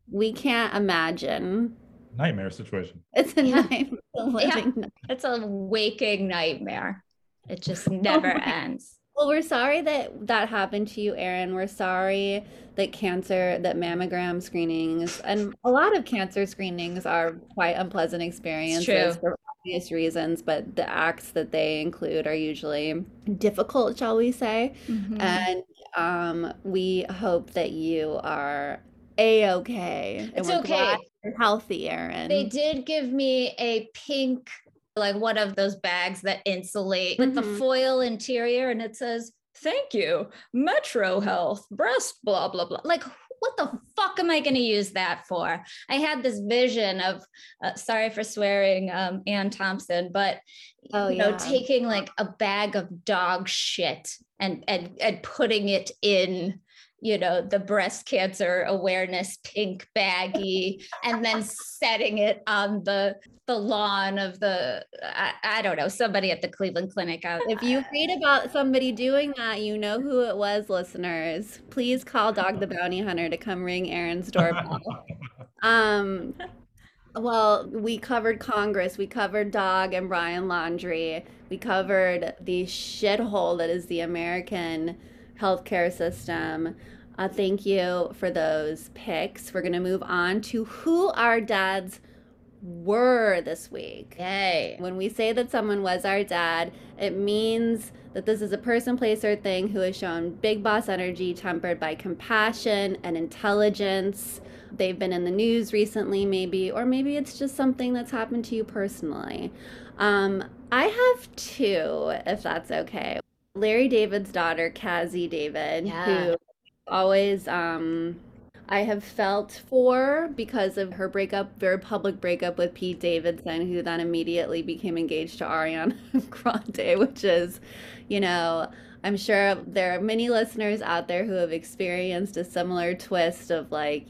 We can't imagine. Nightmare situation. It's a Yeah. nightmare. Yeah. It's a waking nightmare. It just never ends. Well, we're sorry that that happened to you, Erin. We're sorry that that mammogram screenings, and a lot of cancer screenings are quite unpleasant It's experiences true. for obvious reasons, but the acts that they include are usually difficult, shall we say. Mhm. And we hope that you are a-okay, and It's we're glad okay. you're healthy, They Erin. did give me a pink, like one of those bags that insulate with the Hmm. foil interior, and it says, "Thank you, Metro Health, breast, blah, blah, blah." Like, what the fuck am I going to use that for? I had this vision of, sorry for swearing, Ann Thompson, but Oh yeah. taking like a bag of dog shit and putting it in the breast cancer awareness pink baggie, and then setting it on the lawn of I don't know, somebody at the Cleveland Clinic. If you read about somebody doing that, you know who it was, listeners. Please call Dog the Bounty Hunter to come ring Aaron's doorbell. Um, well, we covered Congress, we covered Dog and Brian Laundrie, we covered the shithole that is the American healthcare system. Thank you for those picks. We're going to move on to who our dads were this week. Yay. When we say that someone was our dad, it means that this is a person, place, or thing who has shown big boss energy tempered by compassion and intelligence. They've been in the news recently, maybe, or maybe it's just something that's happened to you personally. I have two, if that's okay. Larry David's daughter, Cassie David, Yeah. who always I have felt for because of her breakup, very public breakup with Pete Davidson, who then immediately became engaged to Ariana Grande, which is, you know, I'm sure there are many listeners out there who have experienced a similar twist of like,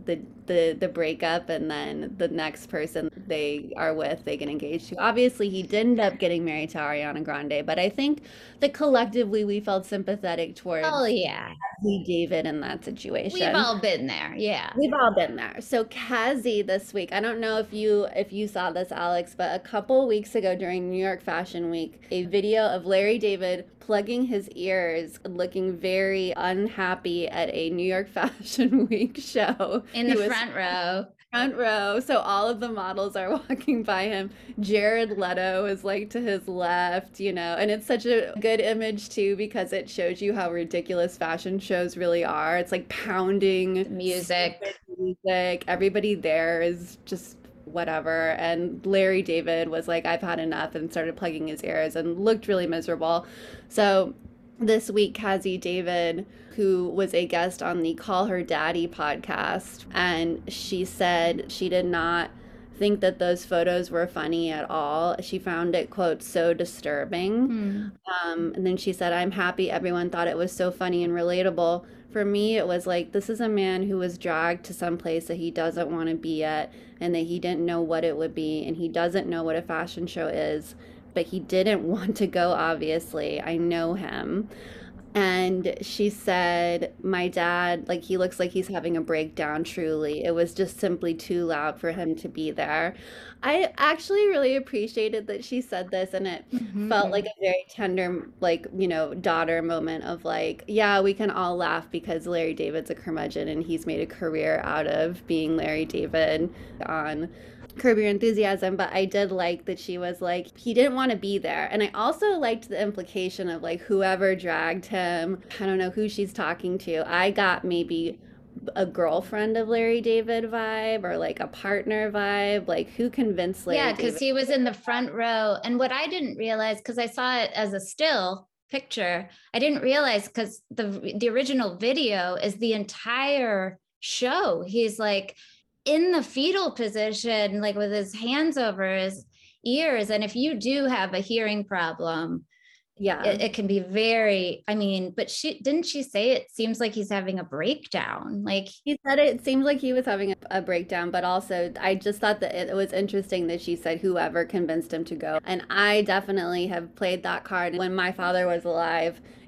the breakup and then the next person they are with, they get engaged to. Obviously, he did end up getting married to Ariana Grande, but I think that collectively we felt sympathetic Oh towards yeah. David in that We've situation. all been there. Yeah. We've all been there. So Kazi this week, I don't know if you saw this, Alex, but a couple weeks ago during New York Fashion Week, a video of Larry David plugging his ears, looking very unhappy at a New York Fashion Week show. In He the was front row. front row, so all of the models are walking by him. Jared Leto is like to his left, and it's such a good image too because it shows you how ridiculous fashion shows really are. It's like pounding Music. music. Everybody there is just whatever. And Larry David was like, I've had enough, and started plugging his ears and looked really miserable. So this week, Kazi David, who was a guest on the Call Her Daddy podcast, and she said she did not think that those photos were funny at all. She found it, quote, so disturbing. And then she said, I'm happy everyone thought it was so funny and relatable. For me, it was like, this is a man who was dragged to some place that he doesn't want to be at, and that he didn't know what it would be, and he doesn't know what a fashion show is, but he didn't want to go, obviously. I know him. And she said, my dad, like, he looks like he's having a breakdown, truly. It was just simply too loud for him to be there. I actually really appreciated that she said this, and it felt like a very tender, like, daughter moment of like, yeah, we can all laugh because Larry David's a curmudgeon and he's made a career out of being Larry David on Curb Your Enthusiasm, but I did like that she was like, he didn't want to be there. And I also liked the implication of like, whoever dragged him, I don't know who she's talking to. I got maybe a girlfriend of Larry David vibe, or like a partner vibe. Like, who convinced Larry Yeah, David? because he was in the front row. And what I didn't realize, because I saw it as a still picture, I didn't realize because the original video is the entire show. He's like in the fetal position, like with his hands over his ears. And if you do have a hearing problem, Yeah. it can be very, I mean, but didn't she say it seems like he's having a breakdown? Like, He said it seemed like he was having a breakdown, but also I just thought that it was interesting that she said whoever convinced him to go. And I definitely have played that card when my father was alive.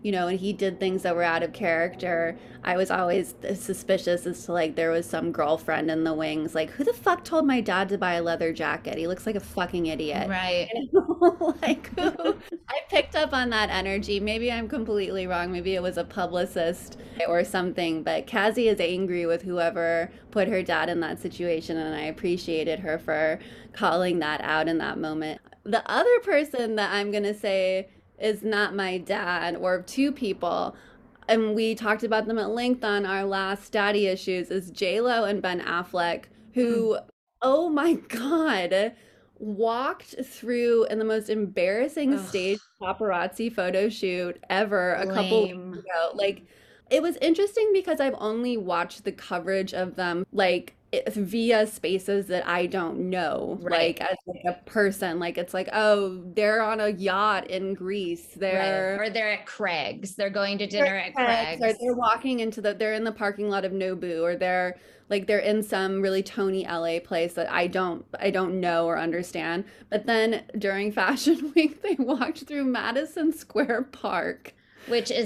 and he did things that were out of character, I was always suspicious as to like there was some girlfriend in the wings. Like, who the fuck told my dad to buy a leather jacket? He looks like a fucking idiot. Right. Like, I picked up on that energy. Maybe I'm completely wrong. Maybe it was a publicist or something. But Cassie is angry with whoever put her dad in that situation, and I appreciated her for calling that out in that moment. The other person that I'm gonna say is not my dad, or two people, and we talked about them at length on our last Daddy Issues, is J-Lo and Ben Affleck, who, oh my God, walked through in the most embarrassing stage paparazzi photo shoot ever a couple weeks ago. Like, it was interesting because I've only watched the coverage of them, like, via spaces that I don't know, like as like a person. Like, it's like, oh, they're on a yacht in Greece, or they're at Craig's, they're going to dinner at Craig's, or they're walking into they're in the parking lot of Nobu, or they're in some really Tony LA place that I don't know or understand. But then during Fashion Week, they walked through Madison Square Park, which is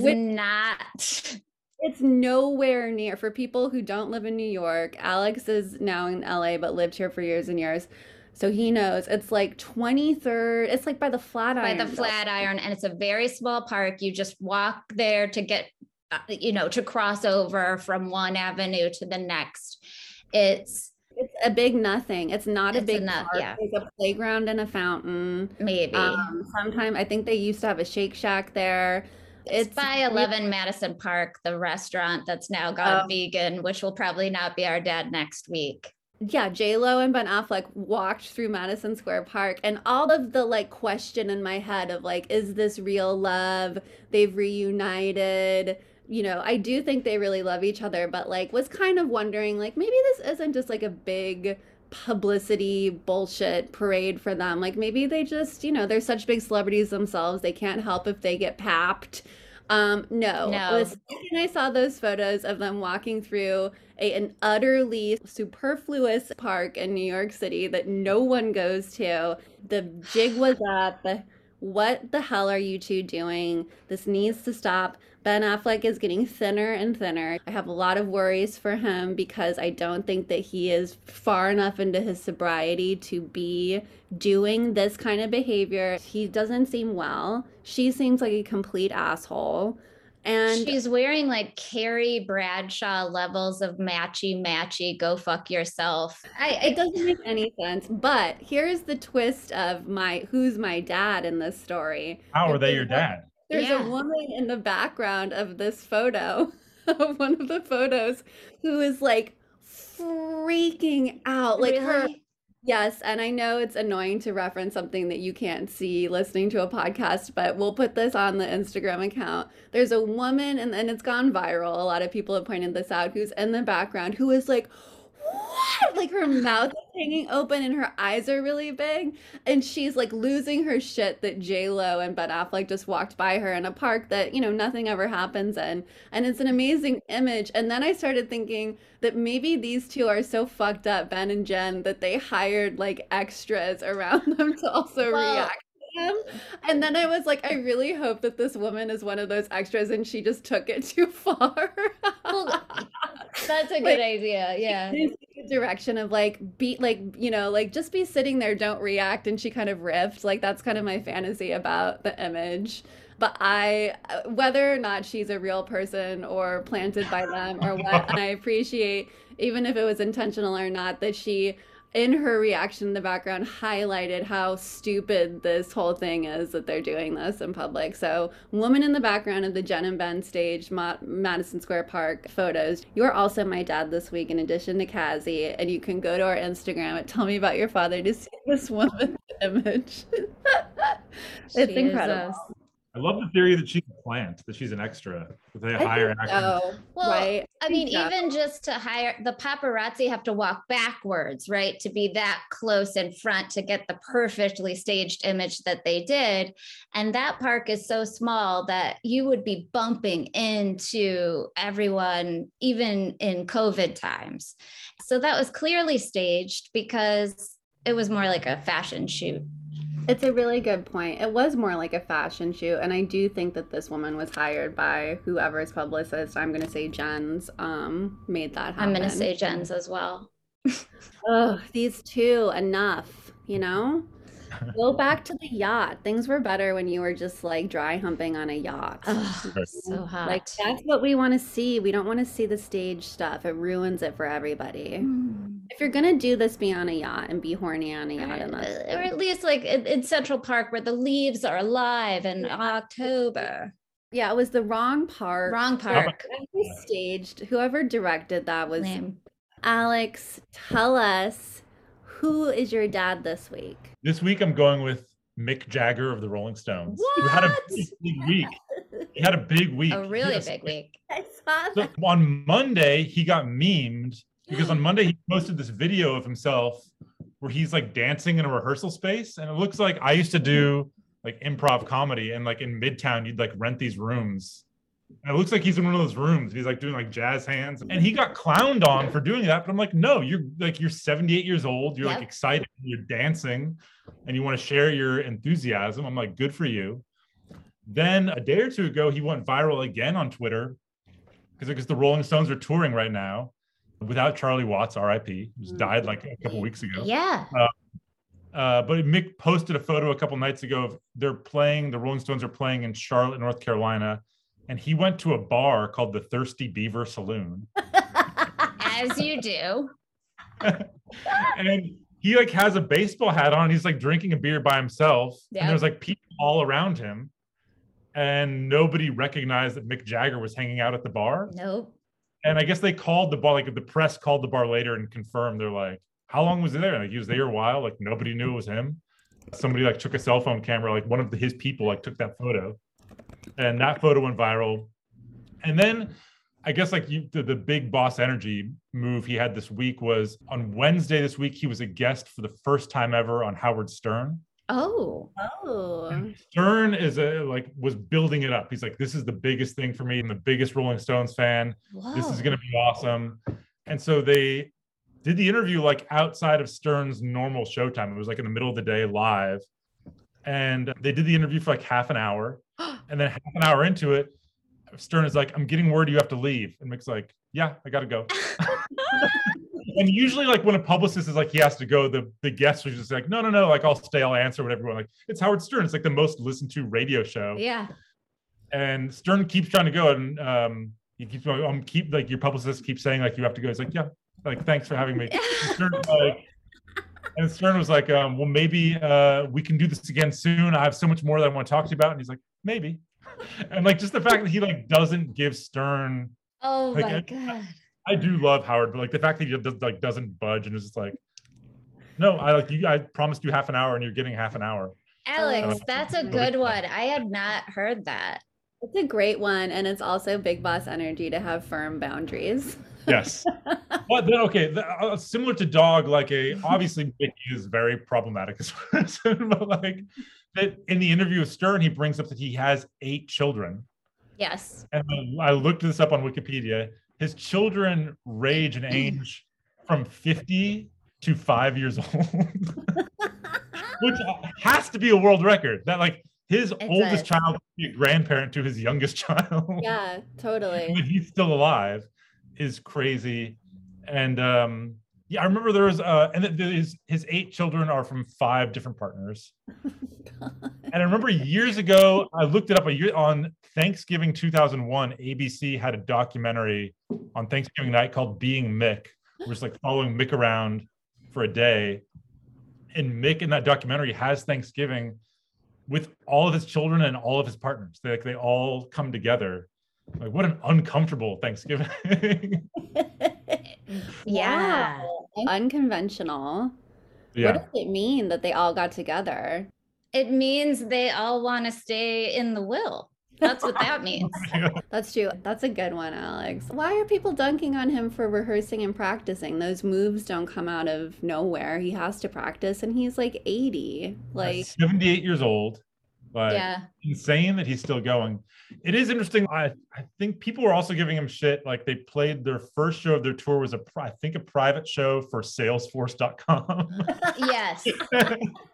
not. It's nowhere near. For people who don't live in New York, Alex is now in LA but lived here for years and years, so he knows. It's like 23rd. It's like by the Flatiron. By the Flatiron, and it's a very small park. You just walk there to get, to cross over from one avenue to the next. It's a big nothing. It's not a big park. Yeah. There's a playground and a fountain. Maybe. Sometime I think they used to have a Shake Shack there. It's by 11 Madison Park, the restaurant that's now gone vegan, which will probably not be our dad next week. Yeah, J-Lo and Ben Affleck walked through Madison Square Park, and all of the like question in my head of like, is this real love? They've reunited. I do think they really love each other, but like was kind of wondering like maybe this isn't just like a big publicity bullshit parade for them. Like maybe they just, they're such big celebrities themselves. They can't help if they get papped. No. The second I saw those photos of them walking through an utterly superfluous park in New York City that no one goes to, the jig was up. What the hell are you two doing? This needs to stop. Ben Affleck is getting thinner and thinner. I have a lot of worries for him because I don't think that he is far enough into his sobriety to be doing this kind of behavior. He doesn't seem well. She seems like a complete asshole. And she's wearing like Carrie Bradshaw levels of matchy, go fuck yourself. It doesn't make any sense. But here's the twist of who's my dad in this story. How are they your dad? There's a woman in the background of this photo, of one of the photos, who is like freaking out. Like her. Yes, and I know it's annoying to reference something that you can't see listening to a podcast, but we'll put this on the Instagram account. There's a woman, and it's gone viral. A lot of people have pointed this out, who's in the background, who is like, what? Like her mouth is hanging open and her eyes are really big. And she's like losing her shit that J-Lo and Ben Affleck just walked by her in a park that, nothing ever happens in. And it's an amazing image. And then I started thinking that maybe these two are so fucked up, Ben and Jen, that they hired like extras around them to also react. And then I was like, I really hope that this woman is one of those extras and she just took it too far. Well, that's a good idea. Yeah. Direction of like, just be sitting there, don't react. And she kind of riffed. Like, that's kind of my fantasy about the image. But whether or not she's a real person or planted by them or what, I appreciate, even if it was intentional or not, that she, in her reaction in the background, highlighted how stupid this whole thing is that they're doing this in public. So, woman in the background of the Jen and Ben stage, Madison Square Park photos. You're also my dad this week, in addition to Cassie, and you can go to our Instagram and tell me about your father to see this woman's image. It's incredible. I love the theory that she's a plant, that she's an extra, that they hire actors. Oh, well, right. I mean, even just to hire, the paparazzi have to walk backwards, right? To be that close in front to get the perfectly staged image that they did. And that park is so small that you would be bumping into everyone, even in COVID times. So that was clearly staged because it was more like a fashion shoot. It's a really good point. It was more like a fashion shoot, and I do think that this woman was hired by whoever's publicist. I'm gonna say Jen's made that happen. I'm gonna say Jen's as well. Oh, these two, enough, you know? Go back to the yacht. Things were better when you were just like dry humping on a yacht. Oh, Right. so hot. Like that's what we want to see. We don't want to see the stage stuff. It ruins it for everybody. Mm. If you're gonna do this, be on a yacht and be horny on a yacht. And Or that's at least like in Central Park where the leaves are alive in October. yeah, it was the wrong part. Wrong park. That was staged. Whoever directed that was Lame. Alex. Tell us, who is your dad this week? This week I'm going with Mick Jagger of the Rolling Stones, who had a What? big week. He had a big week. A really Yes. big week. I saw So that. on Monday, he got memed because on Monday he posted this video of himself where he's like dancing in a rehearsal space. And it looks like I used to do like improv comedy, and like in Midtown, you'd like rent these rooms. And it looks like he's in one of those rooms. He's like doing like jazz hands. And he got clowned on for doing that. But I'm like, no, you're 78 years old. You're like Yep. excited. You're dancing and you want to share your enthusiasm. I'm like, good for you. Then a day or two ago, he went viral again on Twitter because the Rolling Stones are touring right now without Charlie Watts, RIP, who just died like a couple weeks ago. Yeah. But Mick posted a photo a couple nights ago of the Rolling Stones are playing in Charlotte, North Carolina. And he went to a bar called the Thirsty Beaver Saloon. As you do. And he like has a baseball hat on. He's like drinking a beer by himself. Yep. And there's like people all around him. And nobody recognized that Mick Jagger was hanging out at the bar. Nope. And I guess they called the bar, like the press called the bar later and confirmed. They're like, how long was he there? Like he was there a while. Like nobody knew it was him. Somebody like took a cell phone camera, like one of his people like took that photo. And that photo went viral. And then I guess like the big Boss Energy move he had this week was on Wednesday this week, he was a guest for the first time ever on Howard Stern. Oh. Oh, Stern was building it up. He's like, this is the biggest thing for me. I'm the biggest Rolling Stones fan. Whoa. This is going to be awesome. And so they did the interview like outside of Stern's normal showtime. It was like in the middle of the day live. And they did the interview for like half an hour. And then half an hour into it, Stern is like, I'm getting word you have to leave. And Mick's like, yeah, I got to go. And usually like when a publicist is like, he has to go, the guest was just like, no, like I'll stay, I'll answer whatever. Like, it's Howard Stern. It's like the most listened to radio show. Yeah. And Stern keeps trying to go. And he keeps going, like your publicist keeps saying like, you have to go. He's like, yeah, like, thanks for having me. And Stern was like, well, maybe we can do this again soon. I have so much more that I want to talk to you about. And he's like, maybe. And like just the fact that he like doesn't give Stern. Oh Like, my God. I do love Howard, but like the fact that he doesn't budge and is just like, no, I promised you half an hour and you're getting half an hour. Alex, that's a good one. I had not heard that. it's a great one, and it's also big boss energy to have firm boundaries. Yes. But then, okay, similar to Dog, like obviously Mickey is very problematic as a person, but like that in the interview with Stern, he brings up that he has 8 children. Yes. And I looked this up on Wikipedia. His children range in age from 50 to 5 years old, which has to be a world record. That like his oldest child could be a grandparent to his youngest child. Yeah, totally. And he's still alive is crazy. And yeah, I remember there was and his 8 children are from 5 different partners. And I remember years ago, I looked it up on Thanksgiving 2001, ABC had a documentary on Thanksgiving night called Being Mick, which was like following Mick around for a day. And Mick in that documentary has Thanksgiving with all of his children and all of his partners. They all come together. Like, what an uncomfortable Thanksgiving. Yeah. Wow. Unconventional. Yeah. What does it mean that they all got together? It means they all want to stay in the will. That's what that means. That's true. That's a good one, Alex. Why are people dunking on him for rehearsing and practicing? Those moves don't come out of nowhere. He has to practice, and he's like 80. Like 78 years old. But Yeah. insane that he's still going. It is interesting. I think people were also giving him shit. Like they played their first show of their tour was I think a private show for Salesforce.com. Yes.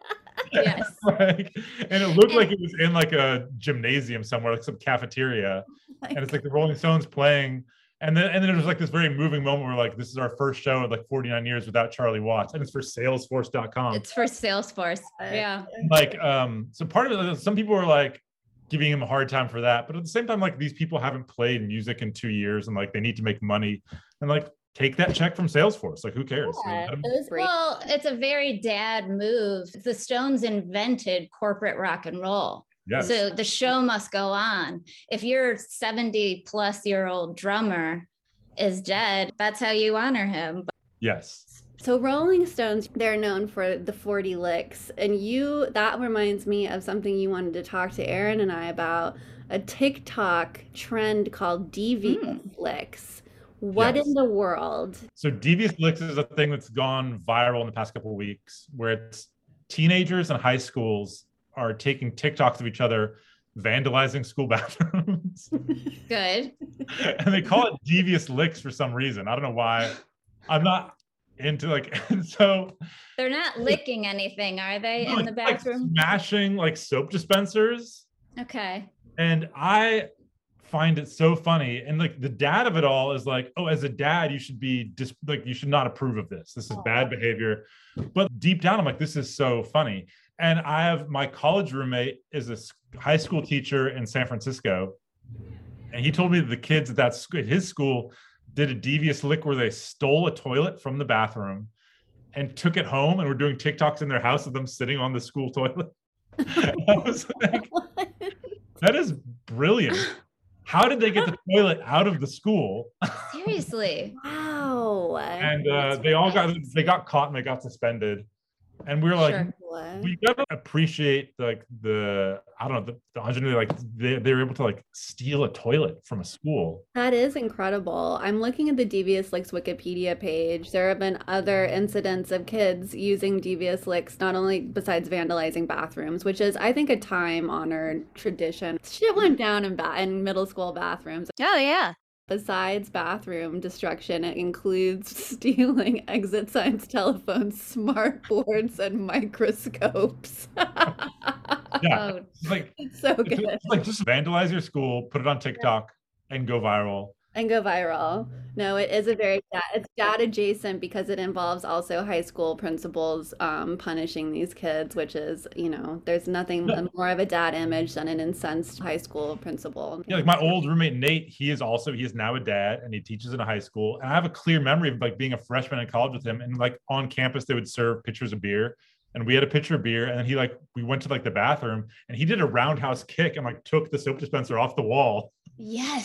Yes. Like, and it looked like it was in like a gymnasium somewhere, like some cafeteria. And it's like the Rolling Stones playing. And then there was like this very moving moment where like, this is our first show in like 49 years without Charlie Watts. And it's for Salesforce.com. It's for Salesforce. Yeah. Like, so part of it, some people were like giving him a hard time for that. But at the same time, like these people haven't played music in 2 years and like they need to make money. And like, take that check from Salesforce. Like, who cares? Yeah, well, it's a very dad move. The Stones invented corporate rock and roll. Yes. So the show must go on. If your 70-plus-year-old drummer is dead, that's how you honor him. Yes. So Rolling Stones, they're known for the 40 licks. And that reminds me of something you wanted to talk to Aaron and I about, a TikTok trend called Devious Licks. What in the world? So Devious Licks is a thing that's gone viral in the past couple of weeks, where it's teenagers in high schools are taking TikToks of each other, vandalizing school bathrooms. Good. And they call it Devious Licks for some reason. I don't know why. I'm not into like, so. They're not licking anything, are they, in the bathroom? Like smashing like soap dispensers. Okay. And I find it so funny, and like the dad of it all is like, oh, as a dad you should be you should not approve of this is bad behavior. But deep down I'm like, this is so funny. And I have my college roommate is a high school teacher in San Francisco, and he told me that the kids at his school did a devious lick where they stole a toilet from the bathroom and took it home and were doing TikToks in their house of them sitting on the school toilet. I was like, that is brilliant. How did they get the toilet out of the school? Seriously. Wow. And they got caught and they got suspended. And we were like, we gotta appreciate like the ingenuity, like they were able to like steal a toilet from a school. That is incredible. I'm looking at the Devious Licks Wikipedia page. There have been other incidents of kids using Devious Licks, not only besides vandalizing bathrooms, which is, I think, a time-honored tradition. Shit went down in middle school bathrooms. Oh, yeah. Besides bathroom destruction, it includes stealing exit signs, telephones, smart boards, and microscopes. Yeah, it's so good. It's like just vandalize your school, put it on TikTok, and go viral. No, it is it's dad adjacent because it involves also high school principals punishing these kids, which is, there's nothing more of a dad image than an incensed high school principal. Yeah, like my old roommate Nate, he is now a dad and he teaches in a high school. And I have a clear memory of like being a freshman in college with him, and like on campus they would serve pitchers of beer. And we had a pitcher of beer, and then we went to like the bathroom, and he did a roundhouse kick and like took the soap dispenser off the wall. Yes.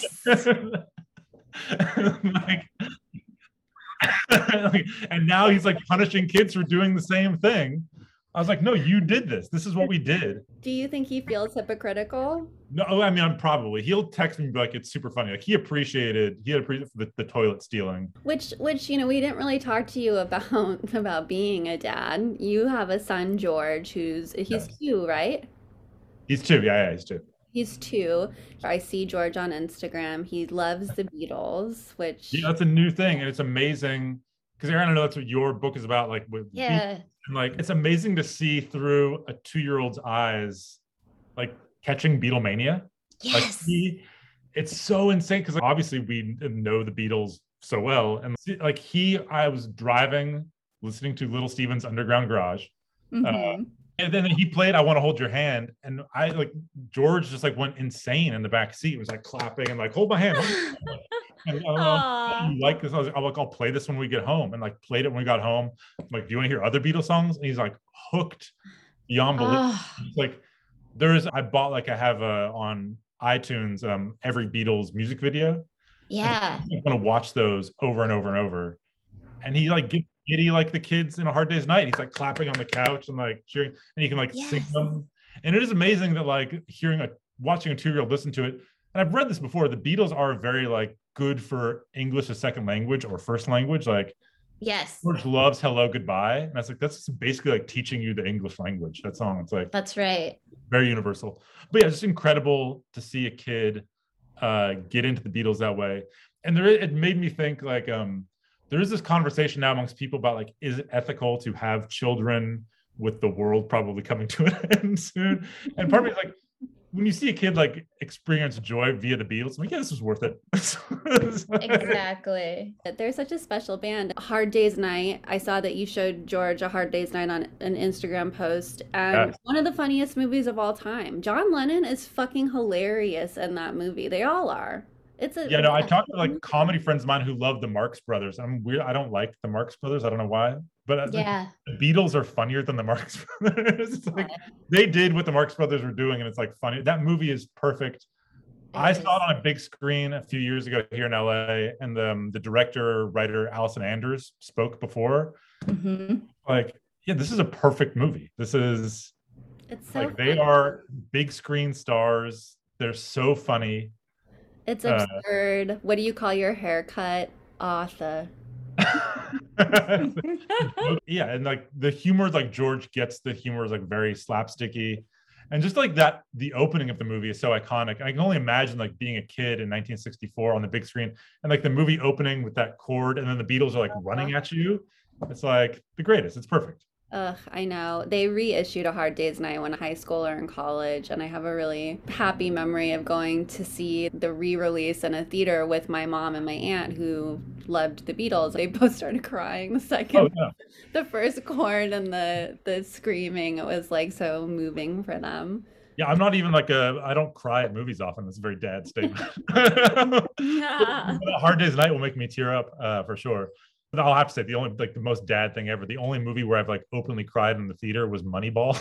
And now he's like punishing kids for doing the same thing. I was like, no, you did this. This is what we did. Do you think he feels hypocritical? No, I mean, he'll text me and be like, it's super funny. Like he appreciated the toilet stealing. Which, we didn't really talk to you about being a dad. You have a son, George, he's 2, right? He's 2. Yeah, he's 2. He's 2. I see George on Instagram. He loves the Beatles, which... Yeah, that's a new thing. And it's amazing because, Aaron, I know that's what your book is about. Like, yeah. And like, it's amazing to see through a 2-year-old's eyes, like catching Beatlemania. Yes. Like it's so insane because obviously we know the Beatles so well. And like I was driving, listening to Little Steven's Underground Garage. Mm-hmm. And then he played I Want to Hold Your Hand. And George just like went insane in the back seat. It was like clapping and like, hold my hand. And you like this? I'm like, I'll play this when we get home. And like played it when we got home. I'm like, do you want to hear other Beatles songs? And he's like hooked beyond belief. Like I have on iTunes every Beatles music video. Yeah. I'm gonna watch those over and over and over. And he like gets giddy like the kids in A Hard Day's Night. He's like clapping on the couch and like cheering, and he can like sing them. And it is amazing that like watching a 2-year-old listen to it. And I've read this before. The Beatles are very like good for English as second language or first language. Like, yes, George loves Hello Goodbye, and that's basically like teaching you the English language. That song, it's like that's right, very universal. But yeah, it's just incredible to see a kid get into the Beatles that way. And it made me think like there is this conversation now amongst people about like, is it ethical to have children with the world probably coming to an end soon. And part of me is like, when you see a kid like experience joy via the Beatles, I'm like, yeah, this was worth it. Exactly. They're such a special band. Hard Day's Night. I saw that you showed George A Hard Day's Night on an Instagram post, and Yes. one of the funniest movies of all time. John Lennon is fucking hilarious in that movie. They all are. Yeah, no, I talked to like comedy friends of mine who love the Marx Brothers. I'm weird. I don't like the Marx Brothers. I don't know why, but Yeah. the Beatles are funnier than the Marx Brothers. It's like they did what the Marx Brothers were doing, and it's like funny. That movie is perfect. I saw it on a big screen a few years ago here in LA, and the director, writer Allison Anders spoke before. Mm-hmm. Like, yeah, this is a perfect movie. This is It's so like they funny. are big screen stars. They're so funny. It's absurd. What do you call your haircut? Arthur. Yeah, and like the humor, like George gets the humor is like very slapsticky, and just like that, the opening of the movie is so iconic. I can only imagine like being a kid in 1964 on the big screen, and like the movie opening with that chord, and then the Beatles are like running at you. It's like the greatest. It's perfect. Ugh, I know. They reissued A Hard Day's Night when high school or in college, and I have a really happy memory of going to see the re-release in a theater with my mom and my aunt who loved the Beatles. They both started crying the second Oh yeah. the first chord and the screaming. It was like so moving for them. Yeah, I'm not even like I don't cry at movies often. That's a very dad statement. Yeah. A Hard Day's Night will make me tear up for sure. But I'll have to say the only like the most dad thing ever. The only movie where I've like openly cried in the theater was Moneyball.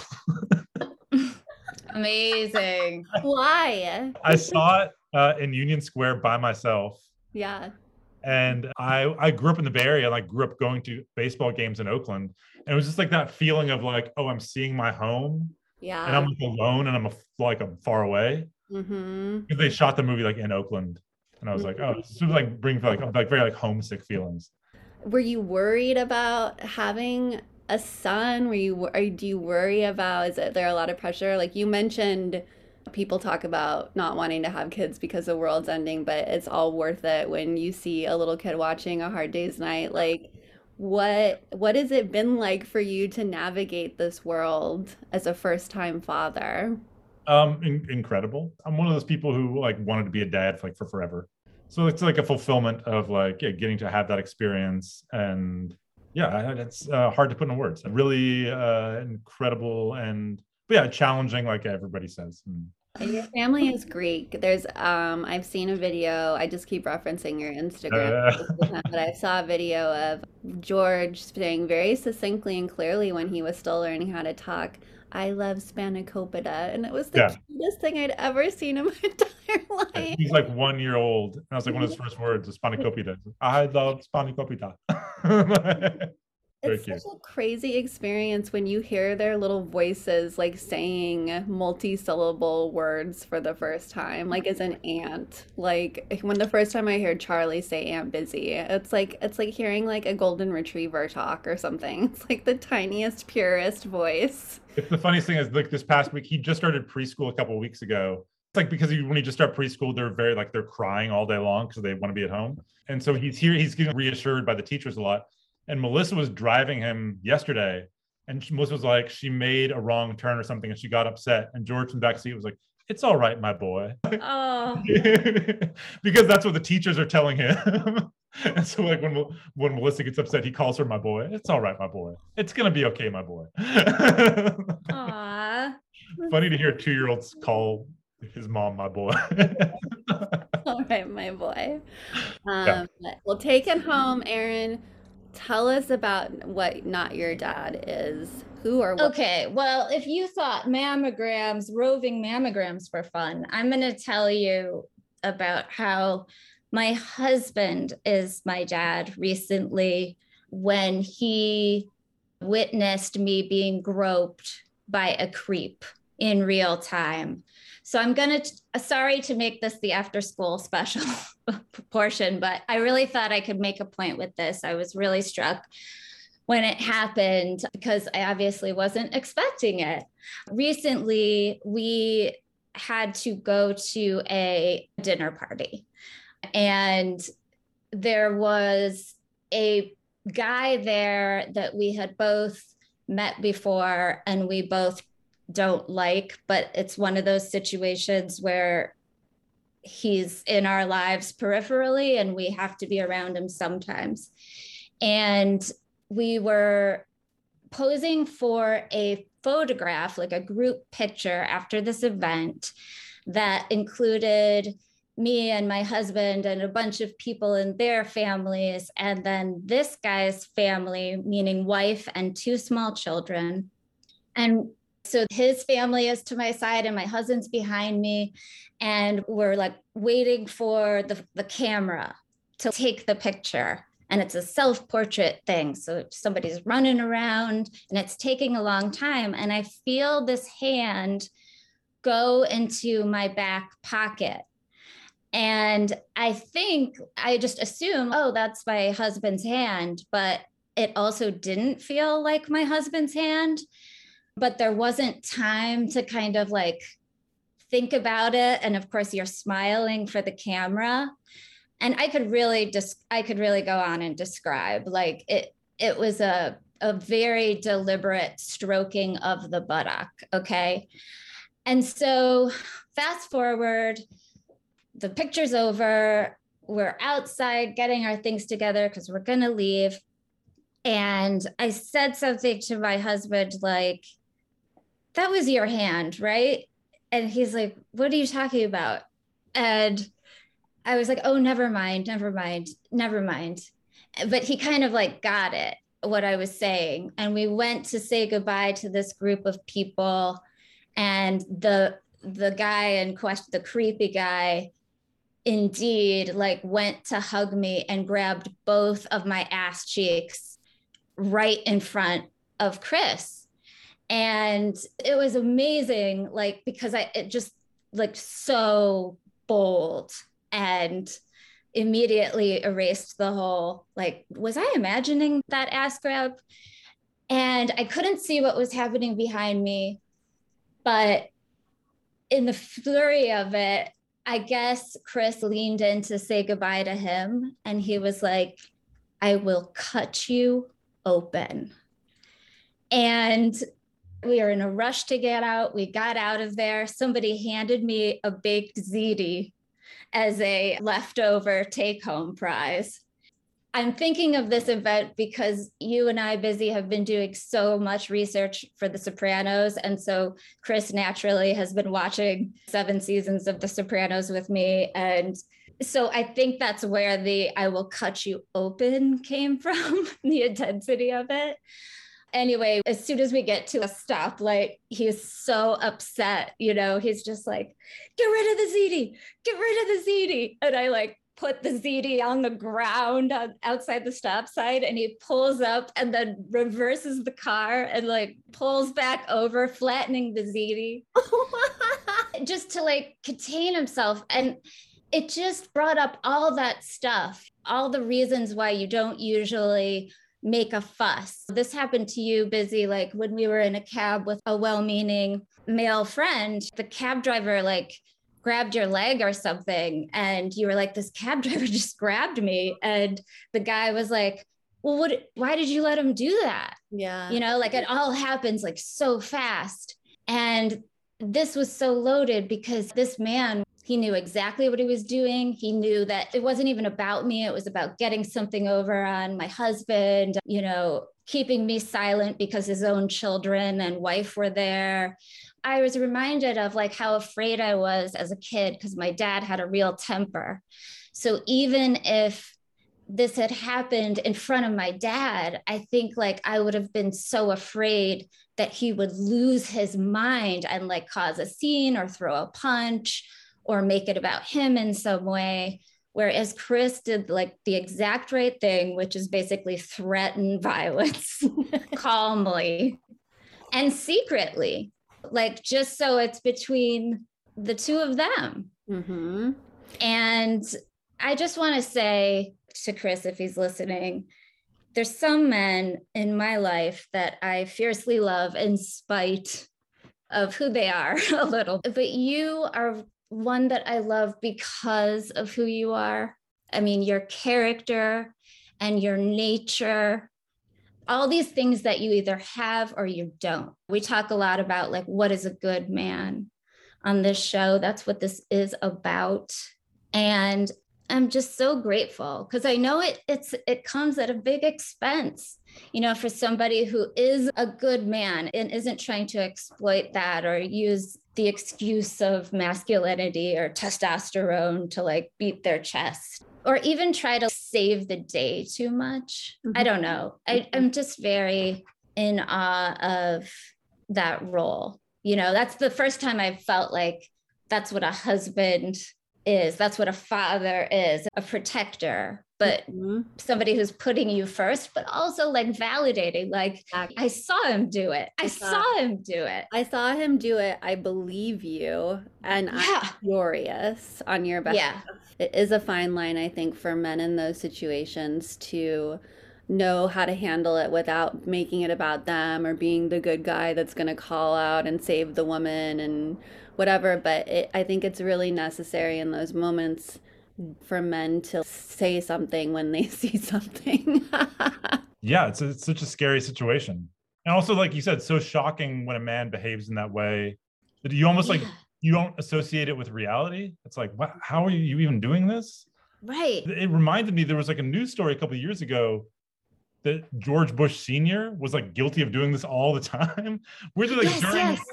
Amazing. Why? I saw it in Union Square by myself. Yeah. And I grew up in the Bay Area, like grew up going to baseball games in Oakland. And it was just like that feeling of like, oh, I'm seeing my home and Yeah. I'm like alone and I'm far away. Mm-hmm. Because they shot the movie like in Oakland. And I was like, oh, it's sort of like bring like very like homesick feelings. Were you worried about having a son? Do you worry about, is there a lot of pressure? Like you mentioned, people talk about not wanting to have kids because the world's ending, but it's all worth it when you see a little kid watching A Hard Day's Night. Like what has it been like for you to navigate this world as a first-time father? Incredible. I'm one of those people who like wanted to be a dad for forever. So it's like a fulfillment of like getting to have that experience, and yeah, it's hard to put in words. Really incredible and but yeah, challenging, like everybody says. Your family is Greek. There's I've seen a video. I just keep referencing your Instagram, but I saw a video of George saying very succinctly and clearly when he was still learning how to talk, I love spanakopita, and it was the Yeah. cutest thing I'd ever seen in my entire life. He's like 1 year old. And I was like, one of his first words was spanakopita. I love spanakopita. Very It's cute. such a crazy experience when you hear their little voices like saying multi-syllable words for the first time, like as an ant. Like when the first time I heard Charlie say Aunt Busy, it's like hearing like a golden retriever talk or something. It's like the tiniest, purest voice. It's the funniest thing is like this past week, he just started preschool a couple of weeks ago. It's like because when you just start preschool, they're very like they're crying all day long because they want to be at home. And so he's here, he's getting reassured by the teachers a lot. And Melissa was driving him yesterday, and Melissa was like, she made a wrong turn or something, and she got upset. And George from the back seat was like, "It's all right, my boy," Oh, because that's what the teachers are telling him. And so, like when Melissa gets upset, he calls her "my boy." It's all right, my boy. It's gonna be okay, my boy. aw. Funny to hear 2-year-olds call his mom "my boy." All right, my boy. Yeah. Well, take it home, Aaron. Tell us about what Not Your Dad is. Who or what? Okay, well, if you thought mammograms, roving mammograms were fun, I'm going to tell you about how my husband is my dad recently when he witnessed me being groped by a creep in real time. So I'm going to, sorry to make this the after school special portion, but I really thought I could make a point with this. I was really struck when it happened because I obviously wasn't expecting it. Recently, we had to go to a dinner party, and there was a guy there that we had both met before and we both don't like, but it's one of those situations where he's in our lives peripherally and we have to be around him sometimes. And we were posing for a photograph, like a group picture after this event that included me and my husband and a bunch of people in their families. And then this guy's family, meaning wife and 2 small children. And so his family is to my side and my husband's behind me. And we're like waiting for the camera to take the picture. And it's a self-portrait thing. So somebody's running around and it's taking a long time. And I feel this hand go into my back pocket. And I think I just assume, oh, that's my husband's hand. But it also didn't feel like my husband's hand. But there wasn't time to kind of like think about it. And of course, you're smiling for the camera. And I could really go on and describe, like it was a very deliberate stroking of the buttock. Okay. And so fast forward, the picture's over. We're outside getting our things together because we're going to leave. And I said something to my husband, like, that was your hand, right? And he's like, what are you talking about? And I was like, oh, never mind. But he kind of like got it, what I was saying. And we went to say goodbye to this group of people. And the guy in question, the creepy guy, indeed, like went to hug me and grabbed both of my ass cheeks right in front of Chris. And it was amazing, like, because it just like so bold and immediately erased the whole, like, was I imagining that ass grab? And I couldn't see what was happening behind me. But in the flurry of it, I guess Chris leaned in to say goodbye to him. And he was like, I will cut you open. And we were in a rush to get out. We got out of there. Somebody handed me a baked ziti as a leftover take-home prize. I'm thinking of this event because you and I, Busy, have been doing so much research for The Sopranos. And so Chris naturally has been watching 7 seasons of The Sopranos with me. And so I think that's where the I will cut you open came from, the intensity of it. Anyway, as soon as we get to a stoplight, he's so upset. You know, he's just like, get rid of the ziti, get rid of the ziti. And I like put the ziti on the ground outside the stop sign, and he pulls up and then reverses the car and like pulls back over, flattening the ziti just to like contain himself. And it just brought up all that stuff, all the reasons why you don't usually make a fuss. This happened to you, Busy, like when we were in a cab with a well-meaning male friend, the cab driver like grabbed your leg or something. And you were like, this cab driver just grabbed me. And the guy was like, well, why did you let him do that? Yeah. You know, like it all happens like so fast. And this was so loaded because this man, he knew exactly what he was doing. He knew that it wasn't even about me. It was about getting something over on my husband, you know, keeping me silent because his own children and wife were there. I was reminded of like how afraid I was as a kid because my dad had a real temper. So even if this had happened in front of my dad, I think like I would have been so afraid that he would lose his mind and like cause a scene or throw a punch or make it about him in some way. Whereas Chris did like the exact right thing, which is basically threaten violence calmly and secretly, like just so it's between the two of them. Mm-hmm. And I just want to say to Chris, if he's listening, there's some men in my life that I fiercely love in spite of who they are a little, but you are one that I love because of who you are. I mean, your character and your nature all these things that you either have or you don't. We talk a lot about like, what is a good man on this show? That's what this is about. And I'm just so grateful because I know it comes at a big expense, you know, for somebody who is a good man and isn't trying to exploit that or use the excuse of masculinity or testosterone to like beat their chest or even try to save the day too much. I don't know. I'm just very in awe of that role. You know, that's the first time I felt like that's what a husband is. That's what a father is, a protector, but somebody who's putting you first, but also like validating, like, I saw him do it. I saw him do it. I saw him do it. I believe you. And I'm furious on your behalf. Yeah. It is a fine line, I think, for men in those situations to know how to handle it without making it about them or being the good guy that's going to call out and save the woman and whatever. But I think it's really necessary in those moments for men to say something when they see something. Yeah, it's such a scary situation. And also, like you said, so shocking when a man behaves in that way that you almost like, you don't associate it with reality. It's like, what, how are you even doing this? Right. It reminded me, there was like a news story a couple of years ago that George Bush Sr. was like guilty of doing this all the time. Where they're like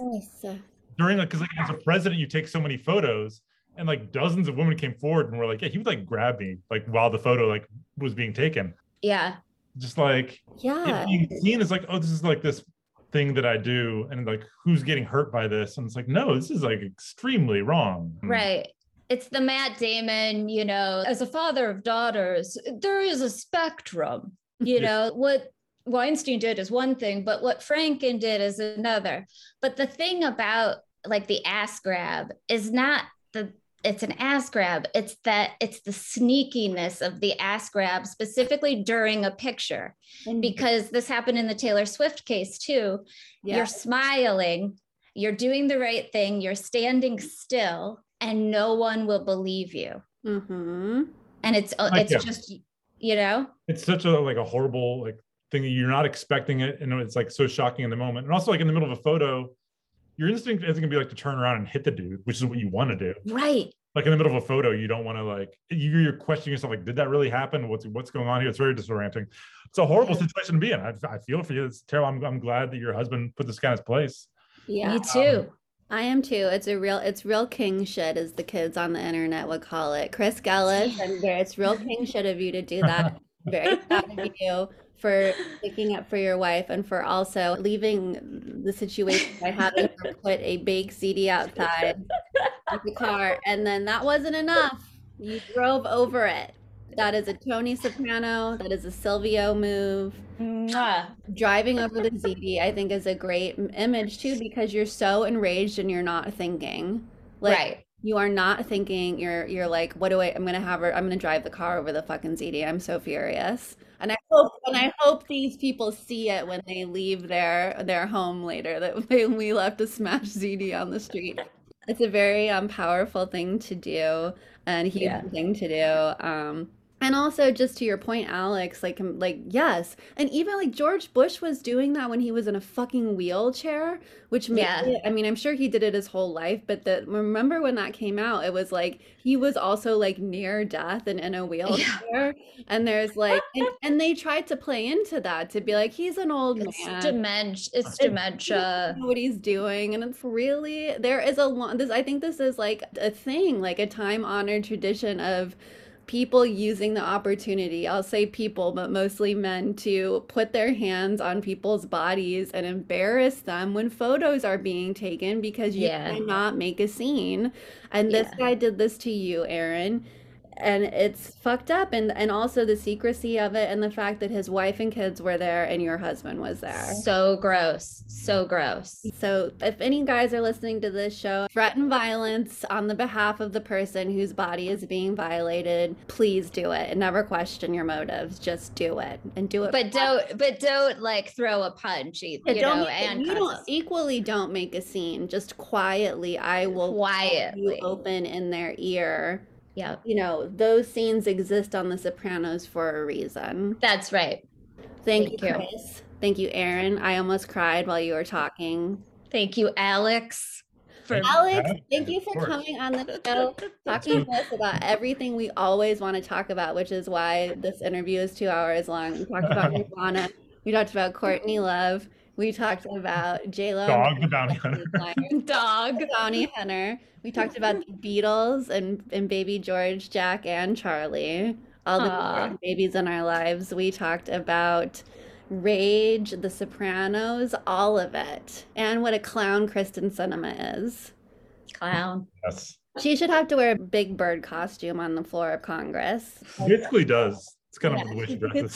during like, because like as a president, you take so many photos, and like dozens of women came forward and were like, yeah, he would like grab me like while the photo like was being taken. Yeah. Just like, it being seen as like, oh, this is like this thing that I do, and like who's getting hurt by this? And it's like, no, this is like extremely wrong. Right. It's the Matt Damon, you know, as a father of daughters, there is a spectrum. You know, what Weinstein did is one thing, but what Franken did is another. But the thing about like the ass grab is not it's an ass grab. It's the sneakiness of the ass grab, specifically during a picture, because this happened in the Taylor Swift case too. Yeah. You're smiling, you're doing the right thing, you're standing still, and no one will believe you. And it's just, you know, it's such a horrible like thing that you're not expecting it, and it's like so shocking in the moment. And also like in the middle of a photo, your instinct isn't gonna be like to turn around and hit the dude, which is what you want to do. Right. Like in the middle of a photo, you don't want to like, you're questioning yourself, like, did that really happen? What's going on here? It's very disorienting. It's a horrible situation to be in. I feel for you. It's terrible. I'm glad that your husband put this guy in his place. Yeah. Me too. I am too. It's real king shit, as the kids on the internet would call it. Chris Gellis, and it's real king shit of you to do that. Very proud of you for sticking up for your wife, and for also leaving the situation by having her put a baked ziti outside of the car, and then that wasn't enough. You drove over it. That is a Tony Soprano. That is a Silvio move. Driving over the ziti, I think, is a great image too, because you're so enraged and you're not thinking. Like, right. You are not thinking. You're like, what do I'm gonna drive the car over the fucking ziti. I'm so furious. And I hope these people see it when they leave their home later, that we left a smashed ziti on the street. It's a very powerful thing to do, and human thing to do. And also, just to your point, Alex, like yes, and even like George Bush was doing that when he was in a fucking wheelchair, which I mean, I'm sure he did it his whole life, but remember when that came out, it was like he was also like near death and in a wheelchair, and there's like, and they tried to play into that to be like, he's an old man. It's dementia. What he's doing, and it's really, there is I think this is like a thing, like a time-honored tradition of people using the opportunity, I'll say people, but mostly men, to put their hands on people's bodies and embarrass them when photos are being taken, because you cannot make a scene. And this guy did this to you, Erin. And it's fucked up. And also the secrecy of it, and the fact that his wife and kids were there and your husband was there. So gross. So gross. So if any guys are listening to this show, threaten violence on the behalf of the person whose body is being violated, please do it, and never question your motives. Just do it, and do it. But don't like throw a punch either. Don't make a scene. Just quietly. I will quietly open in their ear. Yeah. You know, those scenes exist on The Sopranos for a reason. That's right. Thank you, Chris. Thank you, Aaron. I almost cried while you were talking. Thank you, Alex. Alex, thank you for coming on the show, talking to us about everything we always want to talk about, which is why this interview is 2 hours long. We talked about Nirvana. We talked about Courtney Love. We talked about J-Lo. Dog the Bounty Hunter. Dog. The Bounty Hunter. We talked about the Beatles and Baby George, Jack, and Charlie. All the important babies in our lives. We talked about Rage, The Sopranos, all of it. And what a clown Kristen Sinema is. Clown. Yes. She should have to wear a Big Bird costume on the floor of Congress. She basically does. It's kind of the way she dresses.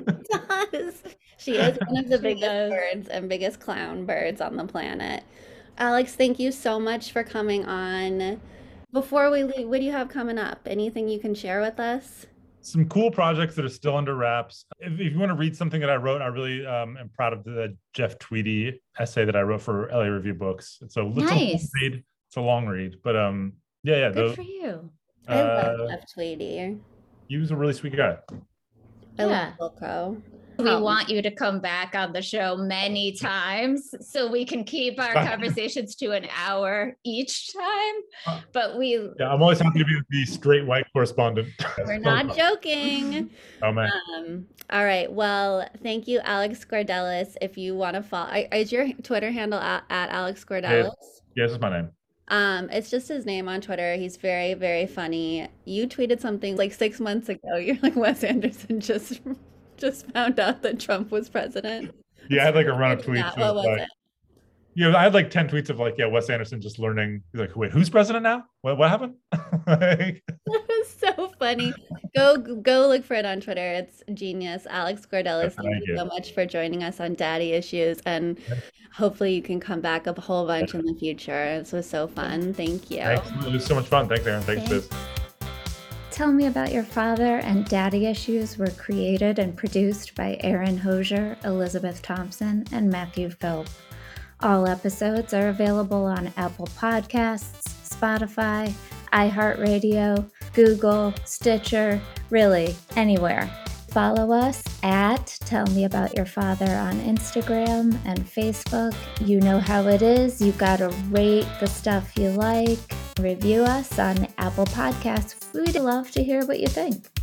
Does. She is one of the biggest birds and biggest clown birds on the planet. Alex, thank you so much for coming on. Before we leave, what do you have coming up? Anything you can share with us? Some cool projects that are still under wraps. If you want to read something that I wrote, I really am proud of the Jeff Tweedy essay that I wrote for LA Review Books. It's a long read. It's a long read, but yeah. Good for you. I love Jeff Tweedy. He was a really sweet guy. I love Wilco. We want you to come back on the show many times so we can keep our conversations to an hour each time. But I'm always happy to be the straight white correspondent. We're not joking. Oh man. All right. Well, thank you, Alex Gordelis. If you want to follow, is your Twitter handle at Alex Gordelis? Yes, it's my name. It's just his name on Twitter. He's very, very funny. You tweeted something like 6 months ago. You're like, Wes Anderson just found out that Trump was president. Yeah, I had like a run of tweets. What was it? Yeah, I had like 10 tweets of like, Wes Anderson just learning. He's like, wait, who's president now? What happened? That was so funny. Go look for it on Twitter. It's genius. Alex Gordelis, thank you so much for joining us on Daddy Issues. And hopefully you can come back a whole bunch in the future. This was so fun. Thank you. Thanks. It was so much fun. Thanks, Aaron. Thanks, Biz. Tell Me About Your Father and Daddy Issues were created and produced by Aaron Hosier, Elizabeth Thompson, and Matthew Philp. All episodes are available on Apple Podcasts, Spotify, iHeartRadio, Google, Stitcher, really anywhere. Follow us at Tell Me About Your Father on Instagram and Facebook. You know how it is. You gotta rate the stuff you like. Review us on Apple Podcasts. We'd love to hear what you think.